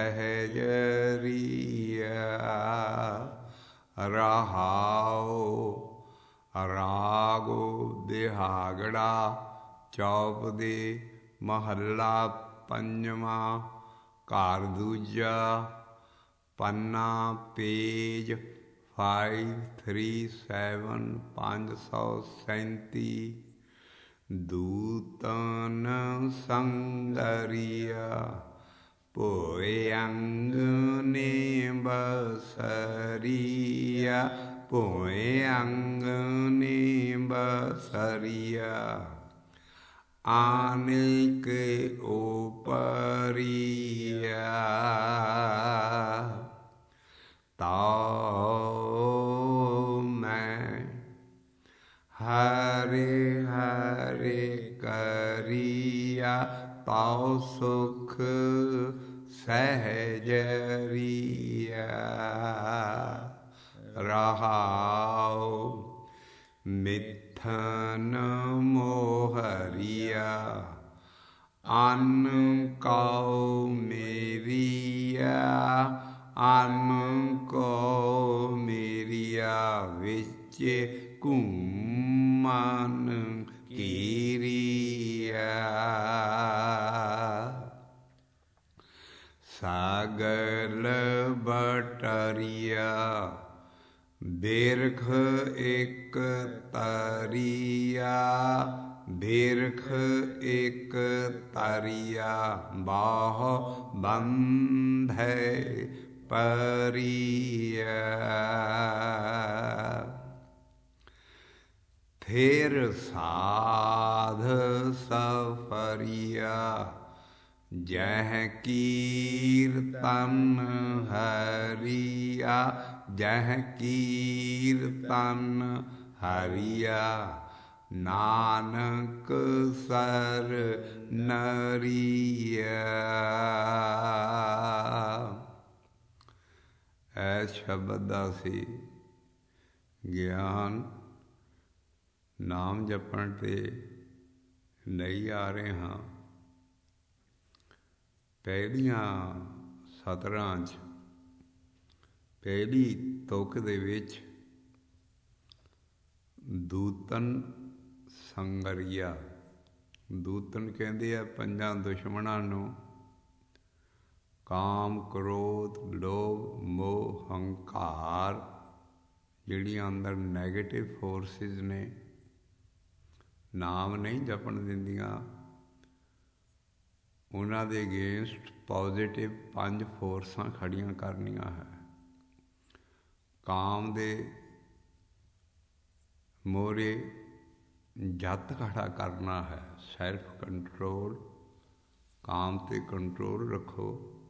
सहज रिया रहाओ। रागो बिहागड़ा चौप दे महला पंजवा घर दूजा पन्ना पेज 537 537। दूतन संगरिया पोए अंग ने बसरिया पोए अंग ने बसरिया। आने के ओपरिया ताओ मैं हरे हरे करिया ताओ सुख सहजरिया रहाओ। मिथन मोहरिया अन्न काओ मेरिया अन्न को मेरिया विच घूमन कीरिया। सागल बटरिया बिरख एक तरिया बिरख एक तरिया बाह बंधे परिया। फिर साध सफरिया जह कीर्तन हरिया जह कीर्तन हरिया। नानक सर नरिया। ऐ शब्द दा सी ਗਿਆਨ ਨਾਮ ਜਪਣ ਤੇ ਨਹੀਂ ਆ ਰਹੇ ਹਾਂ। ਪਹਿਲੀਆਂ ਸਤਰਾਂ 'ਚ ਪਹਿਲੀ ਤੁਕ ਦੇ ਵਿੱਚ ਦੂਤਨ ਸੰਗਰੀਆ ਦੂਤਨ ਕਹਿੰਦੇ ਆ ਪੰਜਾਂ ਦੁਸ਼ਮਣਾਂ ਨੂੰ ਕਾਮ ਕ੍ਰੋਧ ਲੋਭ ਮੋਹ ਹੰਕਾਰ ਜਿਹੜੀਆਂ ਅੰਦਰ ਨੈਗੇਟਿਵ ਫੋਰਸਿਸ ਨੇ ਨਾਮ ਨਹੀਂ ਜਪਣ ਦਿੰਦੀਆਂ ਉਹਨਾਂ ਦੇ ਅਗੇਂਸਟ ਪੋਜ਼ੀਟਿਵ 5 ਫੋਰਸਾਂ ਖੜੀਆਂ ਕਰਨੀਆਂ ਹੈ। ਕਾਮ ਦੇ ਮੋਹਰੇ ਜਤ ਖੜਾ ਕਰਨਾ ਹੈ ਸੈਲਫ ਕੰਟਰੋਲ। ਕਾਮ 'ਤੇ ਕੰਟਰੋਲ ਰੱਖੋ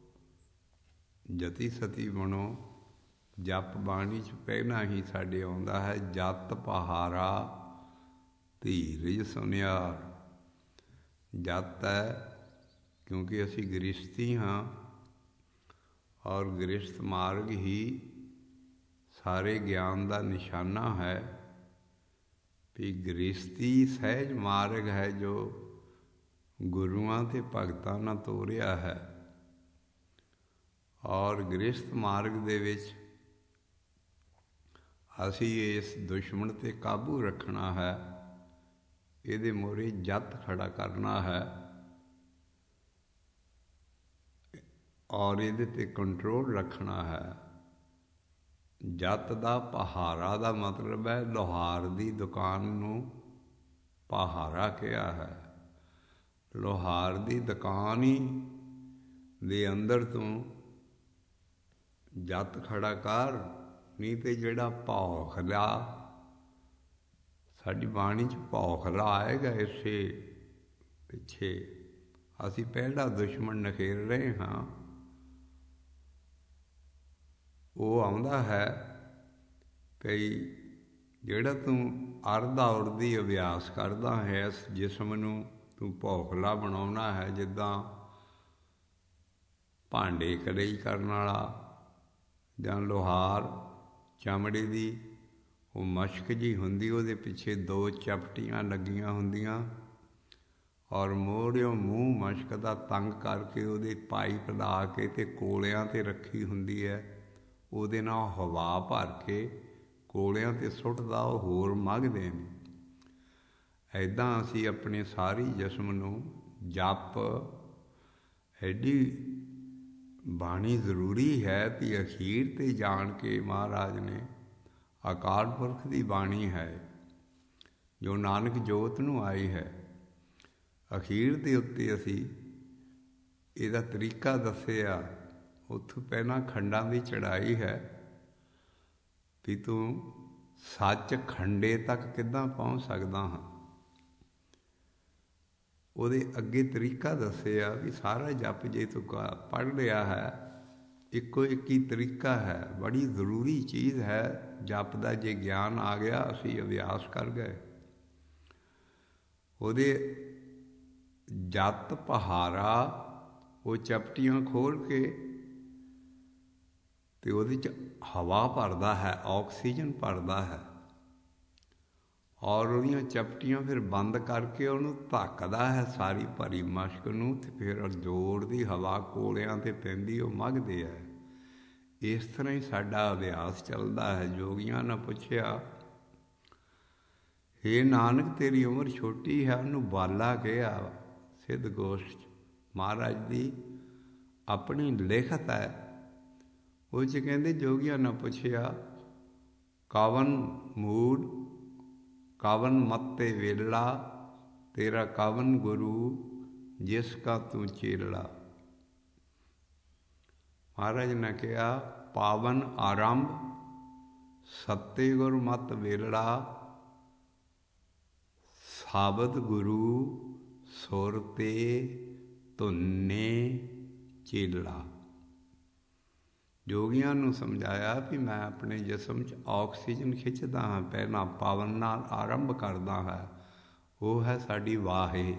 ਜਤੀ ਸਤੀ ਬਣੋ। ਜਪ ਬਾਣੀ 'ਚ ਪਹਿਲਾਂ ਹੀ ਸਾਡੇ ਆਉਂਦਾ ਹੈ ਜਤ ਪਹਾਰਾ ਧੀਰਜ ਸੁਨਿਆਰ। ਜਤ ਹੈ ਕਿਉਂਕਿ ਅਸੀਂ ਗ੍ਰਸਤੀ ਹਾਂ ਔਰ ਗ੍ਰਸਤ ਮਾਰਗ ਹੀ ਸਾਰੇ ਗਿਆਨ ਦਾ ਨਿਸ਼ਾਨਾ ਹੈ ਵੀ ਗ੍ਰਸਤੀ ਸਹਿਜ ਮਾਰਗ ਹੈ ਜੋ ਗੁਰੂਆਂ ਅਤੇ ਭਗਤਾਂ ਨਾਲ ਤੋਰਿਆ ਹੈ। ਔਰ ਗ੍ਰਸਤ ਮਾਰਗ ਦੇ ਵਿੱਚ ਅਸੀਂ ਇਸ ਦੁਸ਼ਮਣ 'ਤੇ ਕਾਬੂ ਰੱਖਣਾ ਹੈ। ਇਹਦੇ ਮੂਹਰੇ ਜਤ ਖੜਾ ਕਰਨਾ ਹੈ ਔਰ ਇਹਦੇ 'ਤੇ ਕੰਟਰੋਲ ਰੱਖਣਾ ਹੈ। ਜਤ ਦਾ ਪਹਾਰਾ ਦਾ ਮਤਲਬ ਹੈ ਲੋਹਾਰ ਦੀ ਦੁਕਾਨ ਨੂੰ ਪਹਾਰਾ ਕਿਹਾ ਹੈ। ਲੋਹਾਰ ਦੀ ਦੁਕਾਨ ਹੀ ਦੇ ਅੰਦਰ ਤੂੰ ਜਤ ਖੜਾ ਕਰ ਨਹੀਂ ਤੇ ਜਿਹੜਾ ਭੌਖਲਾ ਸਾਡੀ ਬਾਣੀ 'ਚ ਭੌਖਲਾ ਆਏਗਾ ਇਸੇ ਪਿੱਛੇ ਅਸੀਂ ਪਹਿਲਾ ਦੁਸ਼ਮਣ ਨਖੇਰ ਰਹੇ ਹਾਂ। ਉਹ ਆਉਂਦਾ ਹੈ ਕਈ ਜਿਹੜਾ ਤੂੰ ਅਰਧ ਔਰ ਦੀ ਅਭਿਆਸ ਕਰਦਾ ਹੈ ਇਸ ਜਿਸਮ ਨੂੰ ਤੂੰ ਭੌਖਲਾ ਬਣਾਉਣਾ ਹੈ। ਜਿੱਦਾਂ ਭਾਂਡੇ ਕੜਾਈ ਕਰਨ ਵਾਲਾ ਜਾਂ ਲੋਹਾਰ ਚਮੜੇ ਦੀ ਉਹ ਮਸ਼ਕ ਜਿਹੀ ਹੁੰਦੀ ਉਹਦੇ ਪਿੱਛੇ 2 ਚਪਟੀਆਂ ਲੱਗੀਆਂ ਹੁੰਦੀਆਂ ਔਰ ਮੋਹਰਿਓਂ ਮੂੰਹ ਮਸ਼ਕ ਦਾ ਤੰਗ ਕਰਕੇ ਉਹਦੇ ਪਾਈਪ ਲਾ ਕੇ ਅਤੇ ਕੋਲਿਆਂ 'ਤੇ ਰੱਖੀ ਹੁੰਦੀ ਹੈ, ਉਹਦੇ ਨਾਲ ਹਵਾ ਭਰ ਕੇ ਕੋਲਿਆਂ 'ਤੇ ਸੁੱਟਦਾ, ਉਹ ਹੋਰ ਮੱਘਦੇ ਨੇ। ਇੱਦਾਂ ਅਸੀਂ ਆਪਣੇ ਸਾਰੇ ਜਿਸਮ ਨੂੰ ਜਪ, ਐਡੀ ਬਾਣੀ ਜ਼ਰੂਰੀ ਹੈ ਵੀ ਅਖੀਰ 'ਤੇ ਜਾਣ ਕੇ ਮਹਾਰਾਜ ਨੇ, ਅਕਾਲ ਪੁਰਖ ਦੀ ਬਾਣੀ ਹੈ ਜੋ ਨਾਨਕ ਜੋਤ ਨੂੰ ਆਈ ਹੈ, ਅਖੀਰ ਦੇ ਉੱਤੇ ਅਸੀਂ ਇਹਦਾ ਤਰੀਕਾ ਦੱਸਿਆ। ਉੱਥੋਂ ਪਹਿਲਾਂ ਖੰਡਾਂ ਦੀ ਚੜ੍ਹਾਈ ਹੈ ਵੀ ਤੂੰ ਸੱਚ ਖੰਡੇ ਤੱਕ ਕਿੱਦਾਂ ਪਹੁੰਚ ਸਕਦਾ ਹਾਂ। ਉਹਦੇ ਅੱਗੇ ਤਰੀਕਾ ਦੱਸਿਆ ਵੀ ਸਾਰਾ ਜਪ ਜੇ ਤੂੰ ਪੜ੍ਹ ਲਿਆ ਹੈ, ਇੱਕੋ ਇੱਕ ਹੀ ਤਰੀਕਾ ਹੈ, ਬੜੀ ਜ਼ਰੂਰੀ ਚੀਜ਼ ਹੈ ਜਪ ਦਾ। ਜੇ ਗਿਆਨ ਆ ਗਿਆ ਅਸੀਂ ਅਭਿਆਸ ਕਰ ਗਏ। ਉਹਦੇ ਜਤ ਪਹਾਰਾ, ਉਹ ਚਪਟੀਆਂ ਖੋਲ੍ਹ ਕੇ ਅਤੇ ਉਹਦੇ 'ਚ ਹਵਾ ਭਰਦਾ ਹੈ, ਆਕਸੀਜਨ ਭਰਦਾ ਹੈ, ਔਰ ਉਹਦੀਆਂ ਚਪਟੀਆਂ ਫਿਰ ਬੰਦ ਕਰਕੇ ਉਹਨੂੰ ਧੱਕਦਾ ਹੈ ਸਾਰੀ ਭਰੀ ਮਸ਼ਕ ਨੂੰ, ਅਤੇ ਫਿਰ ਜ਼ੋਰ ਦੀ ਹਵਾ ਕੋਲਿਆਂ 'ਤੇ ਪੈਂਦੀ, ਉਹ ਮੱਘਦੇ ਹੈ। ਇਸ ਤਰ੍ਹਾਂ ਹੀ ਸਾਡਾ ਅਭਿਆਸ ਚੱਲਦਾ ਹੈ। ਜੋਗੀਆਂ ਨੇ ਪੁੱਛਿਆ, ਹੇ ਨਾਨਕ ਤੇਰੀ ਉਮਰ ਛੋਟੀ ਹੈ, ਉਹਨੂੰ ਬਾਲਾ ਕਿਹਾ ਸਿੱਧ ਗੋਸ਼ਟ 'ਚ, ਮਹਾਰਾਜ ਦੀ ਆਪਣੀ ਲਿਖਤ ਹੈ। ਉਹ 'ਚ ਕਹਿੰਦੇ ਜੋਗੀਆਂ ਨੇ ਪੁੱਛਿਆ, ਕਵਨ ਮੂਲ ਕਵਨ ਮੱਤੇ ਵੇਲਾ, ਤੇਰਾ ਕਵਨ ਗੁਰੂ ਜਿਸ ਕਾ ਤੂੰ ਚੇਲਾ। ਮਹਾਰਾਜ ਨੇ ਕਿਹਾ, ਪਾਵਨ ਆਰੰਭ ਸੱਤੇ ਗੁਰ ਮਤ ਵੇਲਾ, ਸਾਬਤ ਗੁਰੂ ਸੁਰ ਤੇ ਧੁੰਨੇ ਚੇਲਾ। ਜੋਗੀਆਂ ਨੂੰ ਸਮਝਾਇਆ ਵੀ ਮੈਂ ਆਪਣੇ ਜਿਸਮ 'ਚ ਆਕਸੀਜਨ ਖਿੱਚਦਾ ਹਾਂ, ਪਹਿਲਾਂ ਪਵਨ ਨਾਲ ਆਰੰਭ ਕਰਦਾ ਹੈ, ਉਹ ਹੈ ਸਾਡੀ ਵਾਹੇ।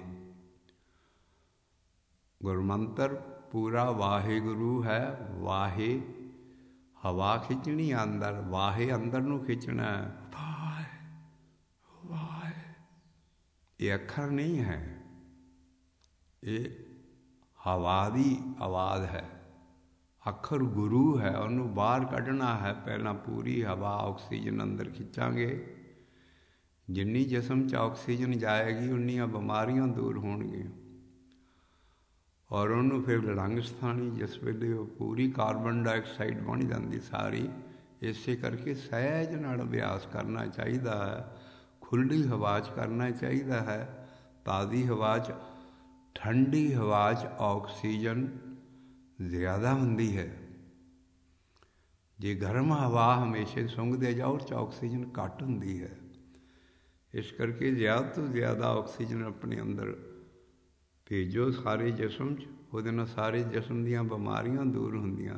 ਗੁਰਮੰਤਰ ਪੂਰਾ ਵਾਹਿਗੁਰੂ ਹੈ। ਵਾਹੇ ਹਵਾ ਖਿੱਚਣੀ ਅੰਦਰ, ਵਾਹੇ ਅੰਦਰ ਨੂੰ ਖਿੱਚਣਾ। ਵਾਹਿ ਵਾਹਿ ਇਹ ਅੱਖਰ ਨਹੀਂ ਹੈ, ਇਹ ਹਵਾ ਦੀ ਆਵਾਜ਼ ਹੈ। ਅੱਖਰ ਗੁਰੂ ਹੈ, ਉਹਨੂੰ ਬਾਹਰ ਕੱਢਣਾ ਹੈ। ਪਹਿਲਾਂ ਪੂਰੀ ਹਵਾ ਆਕਸੀਜਨ ਅੰਦਰ ਖਿੱਚਾਂਗੇ, ਜਿੰਨੀ ਜਿਸਮ 'ਚ ਆਕਸੀਜਨ ਜਾਏਗੀ ਉਨੀਆਂ ਬਿਮਾਰੀਆਂ ਦੂਰ ਹੋਣਗੀਆਂ। ਔਰ ਉਹਨੂੰ ਫਿਰ ਲੰਗ ਸਥਾਨੀ, ਜਿਸ ਵੇਲੇ ਉਹ ਪੂਰੀ ਕਾਰਬਨ ਡਾਈਆਕਸਾਈਡ ਬਣ ਜਾਂਦੀ ਸਾਰੀ। ਇਸੇ ਕਰਕੇ ਸਹਿਜ ਨਾਲ ਅਭਿਆਸ ਕਰਨਾ ਚਾਹੀਦਾ ਹੈ, ਖੁੱਲ੍ਹੀ ਹਵਾ 'ਚ ਕਰਨਾ ਚਾਹੀਦਾ ਹੈ। ਤਾਜ਼ੀ ਹਵਾ 'ਚ, ਠੰਡੀ ਹਵਾ 'ਚ ਆਕਸੀਜਨ ਜ਼ਿਆਦਾ ਹੁੰਦੀ ਹੈ। ਜੇ ਗਰਮ ਹਵਾ ਹਮੇਸ਼ਾ ਸੁੰਘਦੇ ਜਾਓ, ਉਹ 'ਚ ਆਕਸੀਜਨ ਘੱਟ ਹੁੰਦੀ ਹੈ। ਇਸ ਕਰਕੇ ਜ਼ਿਆਦਾ ਤੋਂ ਜ਼ਿਆਦਾ ਆਕਸੀਜਨ ਆਪਣੇ ਅੰਦਰ ਭੇਜੋ ਸਾਰੇ ਜਿਸਮ 'ਚ, ਉਹਦੇ ਨਾਲ ਸਾਰੇ ਜਿਸਮ ਦੀਆਂ ਬਿਮਾਰੀਆਂ ਦੂਰ ਹੁੰਦੀਆਂ।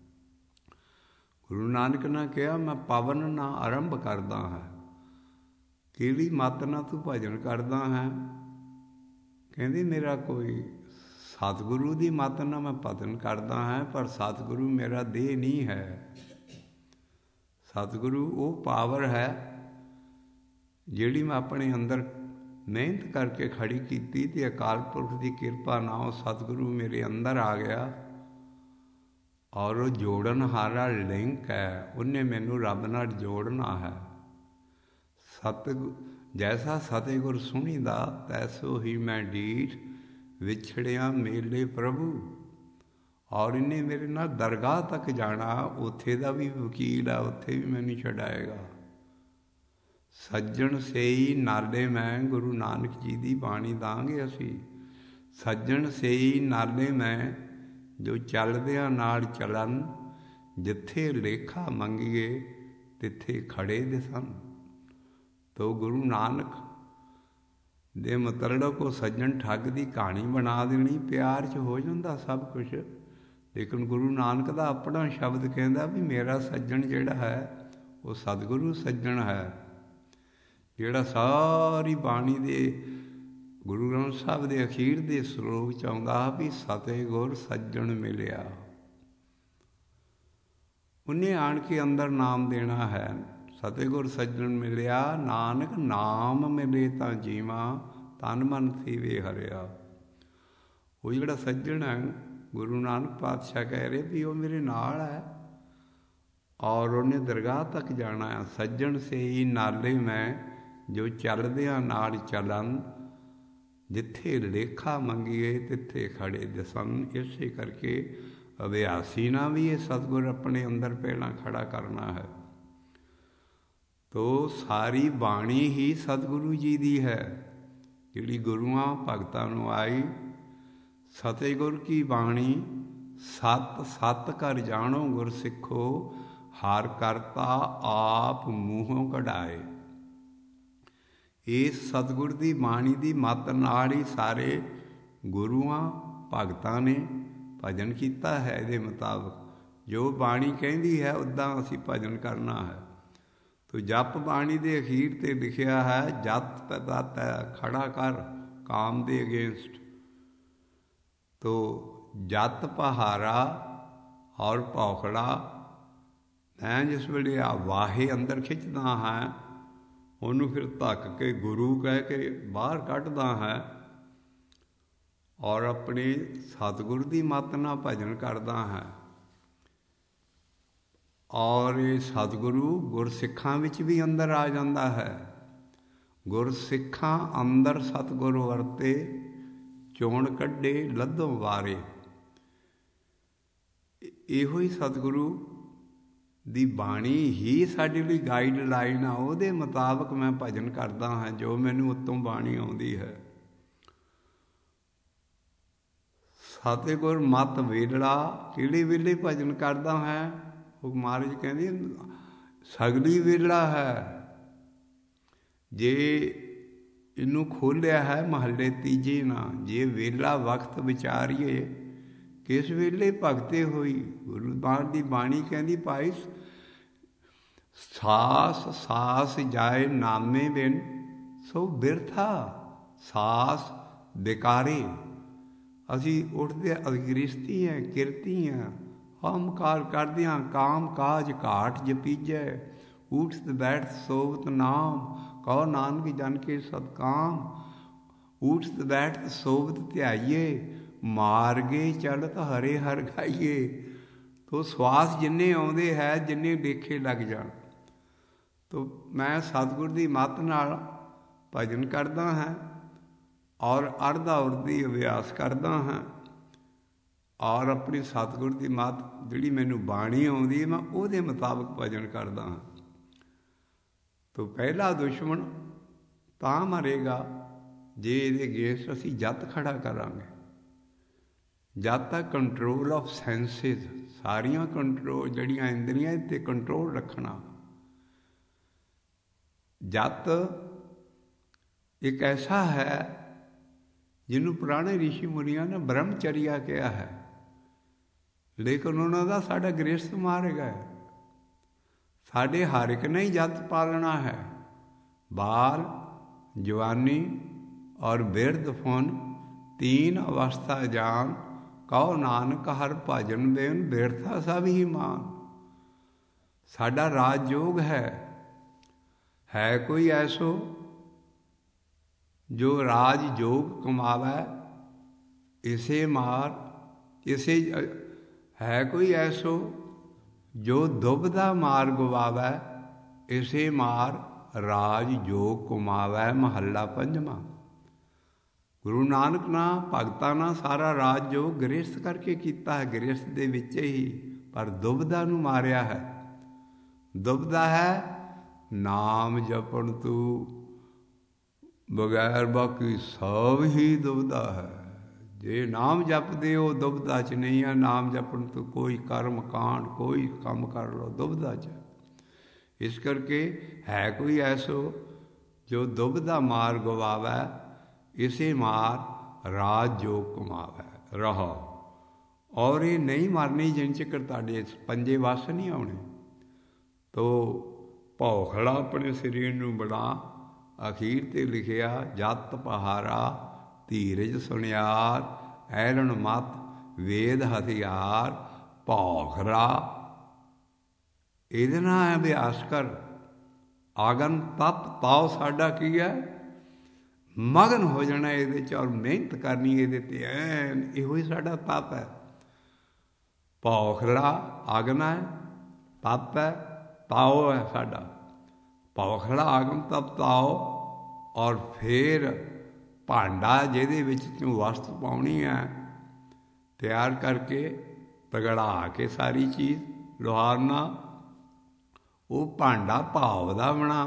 ਗੁਰੂ ਨਾਨਕ ਨੇ ਕਿਹਾ, ਮੈਂ ਪਵਨ ਨਾਲ ਆਰੰਭ ਕਰਦਾ ਹਾਂ। ਕਿਹੜੀ ਮੱਤ ਨਾਲ ਤੂੰ ਭਜਨ ਕਰਦਾ ਹੈ? ਕਹਿੰਦੇ ਮੇਰਾ ਕੋਈ ਸਤਿਗੁਰੂ ਦੀ ਮੱਤ ਨਾਲ ਮੈਂ ਭਜਨ ਕਰਦਾ ਹਾਂ, ਪਰ ਸਤਿਗੁਰੂ ਮੇਰਾ ਦੇਹ ਨਹੀਂ ਹੈ। ਸਤਿਗੁਰੂ ਉਹ ਪਾਵਰ ਹੈ ਜਿਹੜੀ ਮੈਂ ਆਪਣੇ ਅੰਦਰ ਮਿਹਨਤ ਕਰਕੇ ਖੜੀ ਕੀਤੀ, ਅਤੇ ਅਕਾਲ ਪੁਰਖ ਦੀ ਕਿਰਪਾ ਨਾਲ ਸਤਿਗੁਰੂ ਮੇਰੇ ਅੰਦਰ ਆ ਗਿਆ। ਔਰ ਉਹ ਜੋੜਨ ਹਾਰਾ ਲਿੰਕ ਹੈ, ਉਹਨੇ ਮੈਨੂੰ ਰੱਬ ਨਾਲ ਜੋੜਨਾ ਹੈ। ਜੈਸਾ ਸਤਿਗੁਰ ਸੁਣੀਦਾ, ਤੈਸੋ ਹੀ ਮੈਂ ਡੀਠ, ਵਿਛੜਿਆ ਮੇਲੇ ਪ੍ਰਭੂ। ਔਰ ਇਹਨੇ ਮੇਰੇ ਨਾਲ ਦਰਗਾਹ ਤੱਕ ਜਾਣਾ, ਉੱਥੇ ਦਾ ਵੀ ਵਕੀਲ ਆ, ਉੱਥੇ ਵੀ ਮੈਨੂੰ ਛਡਾਏਗਾ। ਸੱਜਣ ਸੇਈ ਨਾਲੇ ਮੈਂ, ਗੁਰੂ ਨਾਨਕ ਜੀ ਦੀ ਬਾਣੀ ਦਾਂਗੇ ਅਸੀਂ। ਸੱਜਣ ਸੇਈ ਨਾਲੇ ਮੈਂ, ਜੋ ਚੱਲਦਿਆਂ ਨਾਲ ਚੱਲਣ, ਜਿੱਥੇ ਲੇਖਾ ਮੰਗੀਏ ਤਿੱਥੇ ਖੜੇ ਦਿਸਣ। ਤੋ ਗੁਰੂ ਨਾਨਕ ਦੇ ਮੁਤਲਕ ਉਹ ਸੱਜਣ ਠੱਗ ਦੀ ਕਹਾਣੀ ਬਣਾ ਦੇਣੀ, ਪਿਆਰ 'ਚ ਹੋ ਜਾਂਦਾ ਸਭ ਕੁਛ। ਲੇਕਿਨ ਗੁਰੂ ਨਾਨਕ ਦਾ ਆਪਣਾ ਸ਼ਬਦ ਕਹਿੰਦਾ ਵੀ ਮੇਰਾ ਸੱਜਣ ਜਿਹੜਾ ਹੈ ਉਹ ਸਤਿਗੁਰੂ ਸੱਜਣ ਹੈ, ਜਿਹੜਾ ਸਾਰੀ ਬਾਣੀ ਦੇ ਗੁਰੂ ਗ੍ਰੰਥ ਸਾਹਿਬ ਦੇ ਅਖੀਰ ਦੇ ਸਲੋਕ 'ਚ ਆਉਂਦਾ ਵੀ ਸਤਿਗੁਰ ਸੱਜਣ ਮਿਲਿਆ। ਉਹਨੇ ਆਣ ਕੇ ਅੰਦਰ ਨਾਮ ਦੇਣਾ ਹੈ। ਸਤਿਗੁਰ ਸੱਜਣ ਮਿਲਿਆ, ਨਾਨਕ ਨਾਮ ਮਿਲੇ ਤਾਂ ਜੀਵਾਂ, ਤਨ ਮਨ ਥੀਵੇ ਹਰਿਆ। ਉਹ ਜਿਹੜਾ ਸੱਜਣ ਹੈ, ਗੁਰੂ ਨਾਨਕ ਪਾਤਸ਼ਾਹ ਕਹਿ ਰਹੇ ਵੀ ਉਹ ਮੇਰੇ ਨਾਲ ਹੈ ਔਰ ਉਹਨੇ ਦਰਗਾਹ ਤੱਕ ਜਾਣਾ ਹੈ। ਸੱਜਣ ਸੇਈ ਨਾਲੇ ਮੈਂ ਜੋ ਚੱਲਦਿਆਂ ਨਾਲ ਚੱਲਣ, ਜਿੱਥੇ ਲੇਖਾ ਮੰਗੀਏ ਤਿੱਥੇ ਖੜੇ ਦਿਸਣ। ਇਸੇ ਕਰਕੇ ਅਭਿਆਸੀ ਨਾਲ ਵੀ ਇਹ ਸਤਿਗੁਰ ਆਪਣੇ ਅੰਦਰ ਪਹਿਲਾਂ ਖੜਾ ਕਰਨਾ ਹੈ। ਤੋ ਸਾਰੀ ਬਾਣੀ ਹੀ ਸਤਿਗੁਰੂ ਜੀ ਦੀ ਹੈ, ਜਿਹੜੀ ਗੁਰੂਆਂ ਭਗਤਾਂ ਨੂੰ ਆਈ। ਸਤਿਗੁਰ ਕੀ ਬਾਣੀ ਸਤ ਸਤ ਕਰ ਜਾਣੋ ਗੁਰ ਸਿੱਖੋ, ਹਰ ਕਰਤਾ ਆਪ ਮੂੰਹੋਂ ਕਢਾਏ। ਇਸ ਸਤਿਗੁਰ ਦੀ ਬਾਣੀ ਦੀ ਮੱਤ ਨਾਲ ਹੀ ਸਾਰੇ ਗੁਰੂਆਂ ਭਗਤਾਂ ਨੇ ਭਜਨ ਕੀਤਾ ਹੈ। ਇਹਦੇ ਮੁਤਾਬਕ ਜੋ ਬਾਣੀ ਕਹਿੰਦੀ ਹੈ ਉੱਦਾਂ ਅਸੀਂ ਭਜਨ ਕਰਨਾ ਹੈ। ਤੋ ਜਪ ਬਾਣੀ ਦੇ ਅਖੀਰ 'ਤੇ ਲਿਖਿਆ ਹੈ, ਜਤ ਤਤ ਖੜਾ ਕਰ ਕਾਮ ਦੇ ਅਗੇਂਸਟ। ਤੋ ਜਤ ਪਹਾਰਾ ਔਰ ਭੌਖੜਾ, ਮੈਂ ਜਿਸ ਵੇਲੇ ਆ ਵਾਹੇ ਅੰਦਰ ਖਿੱਚਦਾ ਹਾਂ, ਉਹਨੂੰ ਫਿਰ ਧੱਕ ਕੇ ਗੁਰੂ ਕਹਿ ਕੇ ਬਾਹਰ ਕੱਢਦਾ ਹੈ ਔਰ ਆਪਣੇ ਸਤਿਗੁਰ ਦੀ ਮੱਤ ਨਾਲ ਭਜਨ ਕਰਦਾ ਹੈ। ਔਰ ਇਹ ਸਤਿਗੁਰੂ ਗੁਰਸਿੱਖਾਂ ਵਿੱਚ ਵੀ ਅੰਦਰ ਆ ਜਾਂਦਾ ਹੈ। ਗੁਰਸਿੱਖਾਂ ਅੰਦਰ ਸਤਿਗੁਰ ਵਰਤੇ, ਚੋਣ ਕੱਢੇ ਲੱਧੋਂ ਵਾਰੇ। ਇਹੋ ਹੀ ਸਤਿਗੁਰੂ ਦੀ ਬਾਣੀ ਹੀ ਸਾਡੇ ਲਈ ਗਾਈਡ ਲਾਈਨ ਆ। ਉਹਦੇ ਮੁਤਾਬਕ ਮੈਂ ਭਜਨ ਕਰਦਾ ਹਾਂ, ਜੋ ਮੈਨੂੰ ਉੱਤੋਂ ਬਾਣੀ ਆਉਂਦੀ ਹੈ। ਸਤਿਗੁਰ ਮਤ ਵੇਲੜਾ, ਕਿਹੜੇ ਵੇਲੇ ਭਜਨ ਕਰਦਾ ਹੈ? ਉਹ ਮਹਾਰਾਜ ਕਹਿੰਦੇ ਸਗਲੀ ਵੇਲਾ ਹੈ। ਜੇ ਇਹਨੂੰ ਖੋਲ੍ਹਿਆ ਹੈ ਮਹੱਲੇ ਤੀਜੇ ਨਾਲ, ਜੇ ਵੇਲਾ ਵਕਤ ਵਿਚਾਰੀਏ ਕਿਸ ਵੇਲੇ ਭਗਤੇ ਹੋਈ। ਗੁਰੂ ਬਾਣੀ ਦੀ ਬਾਣੀ ਕਹਿੰਦੀ ਭਾਈ ਸਾਸ ਸਾਸ ਜਾਏ ਨਾਮੇ ਬਿਨ ਸੋ ਬਿਰਥਾ ਸਾਸ ਬੇਕਾਰੇ। ਅਸੀਂ ਉੱਠਦੇ ਅਗ੍ਰਿਸ਼ਤੀ ਹੈ, ਕਿਰਤੀ ਹਾਂ, ਹਮਕਾਰ ਕਰਦੇ ਹਾਂ, ਕਾਮ ਕਾਜ ਘਾਟ ਜਪੀਜੈ, ਊਠਤ ਬੈਠ ਸੋਵਤ ਨਾਮ, ਕਹੋ ਨਾਨਕ ਜਨ ਕੇ ਸਤਕਾਮ। ਊਠਤ ਬੈਠ ਸੋਵਤ ਧਿਆਈਏ, ਮਾਰਗੇ ਚਲਤ ਹਰੇ ਹਰ ਗਾਈਏ। ਤੋ ਸਵਾਸ ਜਿੰਨੇ ਆਉਂਦੇ ਹੈ, ਜਿੰਨੇ ਦੇਖੇ ਲੱਗ ਜਾਣ। ਤੋ ਮੈਂ ਸਤਿਗੁਰ ਦੀ ਮੱਤ ਨਾਲ ਭਜਨ ਕਰਦਾ ਹਾਂ ਔਰ ਅਰਧਾ ਉਰਦੀ ਅਭਿਆਸ ਕਰਦਾ ਹਾਂ ਔਰ ਆਪਣੀ ਸਤਿਗੁਰ ਦੀ ਮੱਤ ਜਿਹੜੀ ਮੈਨੂੰ ਬਾਣੀ ਆਉਂਦੀ ਹੈ, ਮੈਂ ਉਹਦੇ ਮੁਤਾਬਕ ਭਜਨ ਕਰਦਾ ਹਾਂ। ਤੋ ਪਹਿਲਾ ਦੁਸ਼ਮਣ ਤਾਂ ਮਰੇਗਾ ਜੇ ਇਹਦੇ ਅਗੇਂਸਟ ਅਸੀਂ ਜਤ ਖੜਾ ਕਰਾਂਗੇ। ਜਦ ਤੱਕ ਕੰਟਰੋਲ ਆਫ ਸੈਂਸਿਸ, ਸਾਰੀਆਂ ਕੰਟਰੋਲ ਜਿਹੜੀਆਂ ਇੰਦਰੀਆਂ ਇਹ 'ਤੇ ਕੰਟਰੋਲ ਰੱਖਣਾ। ਜਤ ਇੱਕ ਐਸਾ ਹੈ ਜਿਹਨੂੰ ਪੁਰਾਣੇ ਰਿਸ਼ੀ ਮੁਨੀਆਂ ਨੇ ਬ੍ਰਹਮਚਰਿਆ ਕਿਹਾ ਹੈ, ਲੇਕਿਨ ਉਹਨਾਂ ਦਾ ਸਾਡਾ ਗ੍ਰਹਿਸਥ ਮਾਰਗ ਹੈ। ਸਾਡੇ ਹਰ ਇੱਕ ਨੇ ਹੀ ਜਤ ਪਾਲਣਾ ਹੈ। ਬਾਲ, ਜਵਾਨੀ ਔਰ ਬਿਰਧ ਫੁਨ ਤੀਨ ਅਵਸਥਾ ਜਾਨ, ਕਹੋ ਨਾਨਕ ਹਰ ਭਜਨ ਬੇਨ ਬਿਰਥਾ ਸਭ ਹੀ ਮਾਨ। ਸਾਡਾ ਰਾਜ ਯੋਗ ਹੈ ਕੋਈ ਐਸੋ ਜੋ ਰਾਜ ਯੋਗ ਕਮਾਵੈ ਇਸੇ ਮਾਰ। ਇਸੇ ਹੈ ਕੋਈ ਐਸੋ ਜੋ ਦੁਬਦਾ ਮਾਰ ਗਵਾਵੈ, ਇਸੇ ਮਾਰ ਰਾਜ ਯੋਗ ਕਮਾਵੈ। ਮਹੱਲਾ ਪੰਜਵਾਂ। ਗੁਰੂ ਨਾਨਕ ਨਾਲ ਭਗਤਾਂ ਨਾਲ ਸਾਰਾ ਰਾਜ ਯੋਗ ਗ੍ਰਹਿਸਥ ਕਰਕੇ ਕੀਤਾ ਹੈ, ਗ੍ਰਹਿਸਥ ਦੇ ਵਿੱਚ ਹੀ, ਪਰ ਦੁਬਦਾ ਨੂੰ ਮਾਰਿਆ ਹੈ। ਦੁਬਦਾ ਹੈ ਨਾਮ ਜਪਣ ਤੂੰ ਬਗੈਰ, ਬਾਕੀ ਸਭ ਹੀ ਦੁਬਦਾ ਹੈ। ਜੇ ਨਾਮ ਜਪਦੇ ਹੋ ਦੁਬਦਾ 'ਚ ਨਹੀਂ ਹੈ। ਨਾਮ ਜਪਣ ਤੋਂ ਕੋਈ ਕਰਮ ਕਾਂਡ ਕੋਈ ਕੰਮ ਕਰ ਲਓ ਦੁਬਦਾ 'ਚ। ਇਸ ਕਰਕੇ ਹੈ ਕੋਈ ਐਸੋ ਜੋ ਦੁਬਦਾ ਮਾਰ ਗਵਾਵੈ, ਇਸੇ ਮਾਰ ਰਾਜ ਯੋਗ ਕਮਾਵੈ। ਰਹੋ ਔਰ ਇਹ ਨਹੀਂ ਮਰਨੀ ਜਿੰਨ ਚਿਕਰ ਤੁਹਾਡੇ ਪੰਜੇ ਵਸ ਨਹੀਂ ਆਉਣੇ। ਤੋ ਭੌਖਲਾ ਆਪਣੇ ਸਰੀਰ ਨੂੰ ਬਣਾ। ਅਖੀਰ 'ਤੇ ਲਿਖਿਆ ਜਤ ਪਹਾਰਾ ਧੀਰਜ ਸੁਣਿਆਰ, ਐਲਣ ਮਤ ਵੇਦ ਹਥਿਆਰ। ਭੌਖਲਾ ਇਹਦੇ ਨਾਲ ਅਭਿਆਸ ਕਰ। ਆਗਨ ਤਪ ਤਾਓ ਸਾਡਾ ਕੀ ਹੈ? ਮਗਨ ਹੋ ਜਾਣਾ ਇਹਦੇ 'ਚ ਔਰ ਮਿਹਨਤ ਕਰਨੀ ਇਹਦੇ 'ਤੇ ਐਨ। ਇਹੋ ਹੀ ਸਾਡਾ ਤਪ ਹੈ। ਭੌਖਲਾ ਆਗਨ ਹੈ, ਤਪ ਹੈ, ਤਾਓ ਹੈ ਸਾਡਾ। ਭੌਖਲਾ ਆਗਨ ਤਪ ਤਾਓ। ਔਰ ਫਿਰ ਭਾਂਡਾ ਜਿਹਦੇ ਵਿੱਚ ਤੂੰ ਵਸਤ ਪਾਉਣੀ ਹੈ ਤਿਆਰ ਕਰਕੇ ਤਗੜਾ ਕੇ ਸਾਰੀ ਚੀਜ਼ ਲੋਹਾਰ ਨਾਲ, ਉਹ ਭਾਂਡਾ ਭਾਵ ਦਾ ਬਣਾ।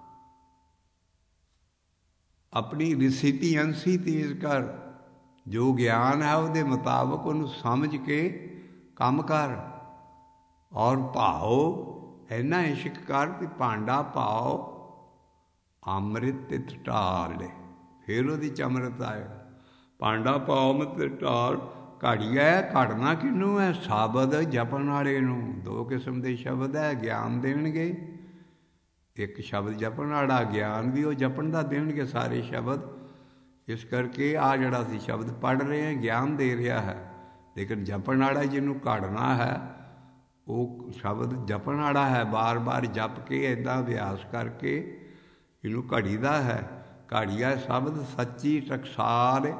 ਆਪਣੀ ਰਿਸੀਪੀਐਂਸੀ ਤੇਜ਼ ਕਰ। ਜੋ ਗਿਆਨ ਹੈ ਉਹਦੇ ਮੁਤਾਬਕ ਉਹਨੂੰ ਸਮਝ ਕੇ ਕੰਮ ਕਰ। ਔਰ ਭਾਓ ਇੰਨਾ ਇਸ਼ਕ ਕਰ ਵੀ ਭਾਂਡਾ ਭਾਓ ਅੰਮ੍ਰਿਤ ਤਿਤ ਢਾਲ। ਫਿਰ ਉਹਦੇ 'ਚ ਅੰਮ੍ਰਿਤ ਆਏਗਾ। ਭਾਂਡਾ ਭਾਓ ਅੰਮ੍ਰਿਤ ਢਾਲ। ਘੜੀਆ ਘੜਨਾ ਕਿਹਨੂੰ ਹੈ? ਸ਼ਬਦ ਜਪਣ ਵਾਲੇ ਨੂੰ। ਦੋ ਕਿਸਮ ਦੇ ਸ਼ਬਦ ਹੈ, ਗਿਆਨ ਦੇਣਗੇ। ਇੱਕ ਸ਼ਬਦ ਜਪਣ ਵਾਲਾ, ਗਿਆਨ ਵੀ ਉਹ ਜਪਣ ਦਾ ਦੇਣਗੇ ਸਾਰੇ ਸ਼ਬਦ। ਇਸ ਕਰਕੇ ਆਹ ਜਿਹੜਾ ਅਸੀਂ ਸ਼ਬਦ ਪੜ੍ਹ ਰਹੇ ਹਾਂ ਗਿਆਨ ਦੇ ਰਿਹਾ ਹੈ, ਲੇਕਿਨ ਜਪਣ ਵਾਲਾ ਜਿਹਨੂੰ ਘੜਨਾ ਹੈ ਉਹ ਸ਼ਬਦ ਜਪਣ ਵਾਲਾ ਹੈ। ਬਾਰ ਬਾਰ ਜਪ ਕੇ ਇੱਦਾਂ ਅਭਿਆਸ ਕਰਕੇ ਇਹਨੂੰ ਘੜੀਦਾ ਹੈ। ਘੜੀਆ ਸ਼ਬਦ ਸੱਚੀ ਟਕਸਾਲ।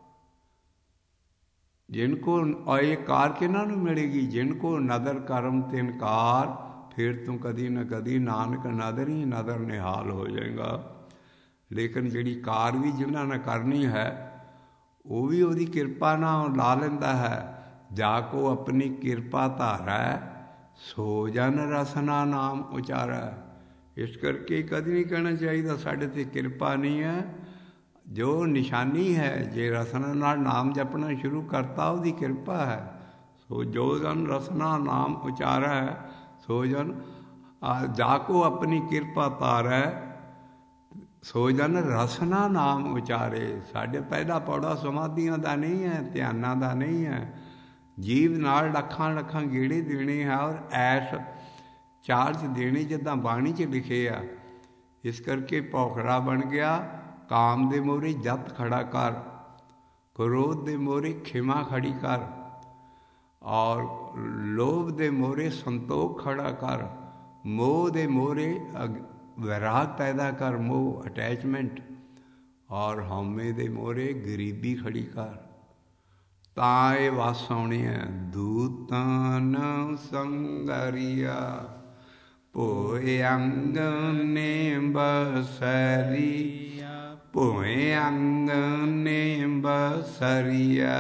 ਜਿਨ ਕੋ ਇਹ ਕਾਰ ਕਿਹਨਾਂ ਨੂੰ ਮਿਲੇਗੀ? ਜਿਨ ਕੋ ਨਦਰ ਕਰਮ ਤਿਨ ਕਾਰ। ਫਿਰ ਤੂੰ ਕਦੀ ਨਾ ਕਦੀ ਨਾਨਕ ਨਦਰ ਹੀ ਨਦਰ ਨਿਹਾਲ ਹੋ ਜਾਏਗਾ। ਲੇਕਿਨ ਜਿਹੜੀ ਕਾਰ ਵੀ ਜਿਹਨਾਂ ਨੇ ਕਰਨੀ ਹੈ ਉਹ ਵੀ ਉਹਦੀ ਕਿਰਪਾ ਨਾਲ ਲਾ ਲੈਂਦਾ ਹੈ। ਜਾ ਕੋ ਆਪਣੀ ਕਿਰਪਾ ਧਾਰੈ ਸੋ ਜਨ ਰਸਨਾ ਨਾਮ ਉਚਾਰੈ। ਇਸ ਕਰਕੇ ਕਦੀ ਨਹੀਂ ਕਹਿਣਾ ਚਾਹੀਦਾ ਸਾਡੇ 'ਤੇ ਕਿਰਪਾ ਨਹੀਂ ਹੈ। ਜੋ ਨਿਸ਼ਾਨੀ ਹੈ, ਜੇ ਰਸਨਾ ਨਾਲ ਨਾਮ ਜਪਣਾ ਸ਼ੁਰੂ ਕਰਤਾ ਉਹਦੀ ਕਿਰਪਾ ਹੈ। ਸੋ ਜੋ ਜਨ ਰਸਨਾ ਨਾਮ ਉਚਾਰੈ ਸੋ ਜਨ ਜਾ ਕੋ ਆਪਣੀ ਕਿਰਪਾ ਧਾਰੈ ਸੋ ਜਨ ਰਸਨਾ ਨਾਮ ਉਚਾਰੇ। ਸਾਡੇ ਪਹਿਲਾ ਪੌੜਾ ਸਮਾਧੀਆਂ ਦਾ ਨਹੀਂ ਹੈ, ਧਿਆਨਾਂ ਦਾ ਨਹੀਂ ਹੈ। ਜੀਵ ਨਾਲ ਲੱਖਾਂ ਲੱਖਾਂ ਗੇੜੇ ਦੇਣੇ ਹੈ ਔਰ ਐਸ ਚਾਰਜ ਦੇਣੇ ਜਿੱਦਾਂ ਬਾਣੀ 'ਚ ਲਿਖੇ ਆ। ਇਸ ਕਰਕੇ ਭੌਖੜਾ ਬਣ ਗਿਆ। ਕਾਮ ਦੇ ਮੋਹਰੇ ਜਤ ਖੜਾ ਕਰ, ਕ੍ਰੋਧ ਦੇ ਮੋਹਰੇ ਖਿਮਾ ਖੜੀ ਕਰ, ਔਰ ਲੋਭ ਦੇ ਮੋਹਰੇ ਸੰਤੋਖ ਖੜਾ ਕਰ, ਮੋਹ ਦੇ ਮੋਹਰੇ ਵੈਰਾਗ ਪੈਦਾ ਕਰ, ਮੋਹ ਅਟੈਚਮੈਂਟ, ਔਰ ਹਉਮੈ ਦੇ ਮੋਹਰੇ ਗਰੀਬੀ ਖੜੀ ਕਰ। ਤਾਂ ਇਹ ਵਸ ਆਉਣੀ ਹੈ। ਦੂਤਨ ਸੰਗਰੀਆ ਭੋਏ ਅੰਗਨੇ ਬਸਰੀਆ ਭੋਏ ਅੰਗਨੇ ਬਸਰੀਆ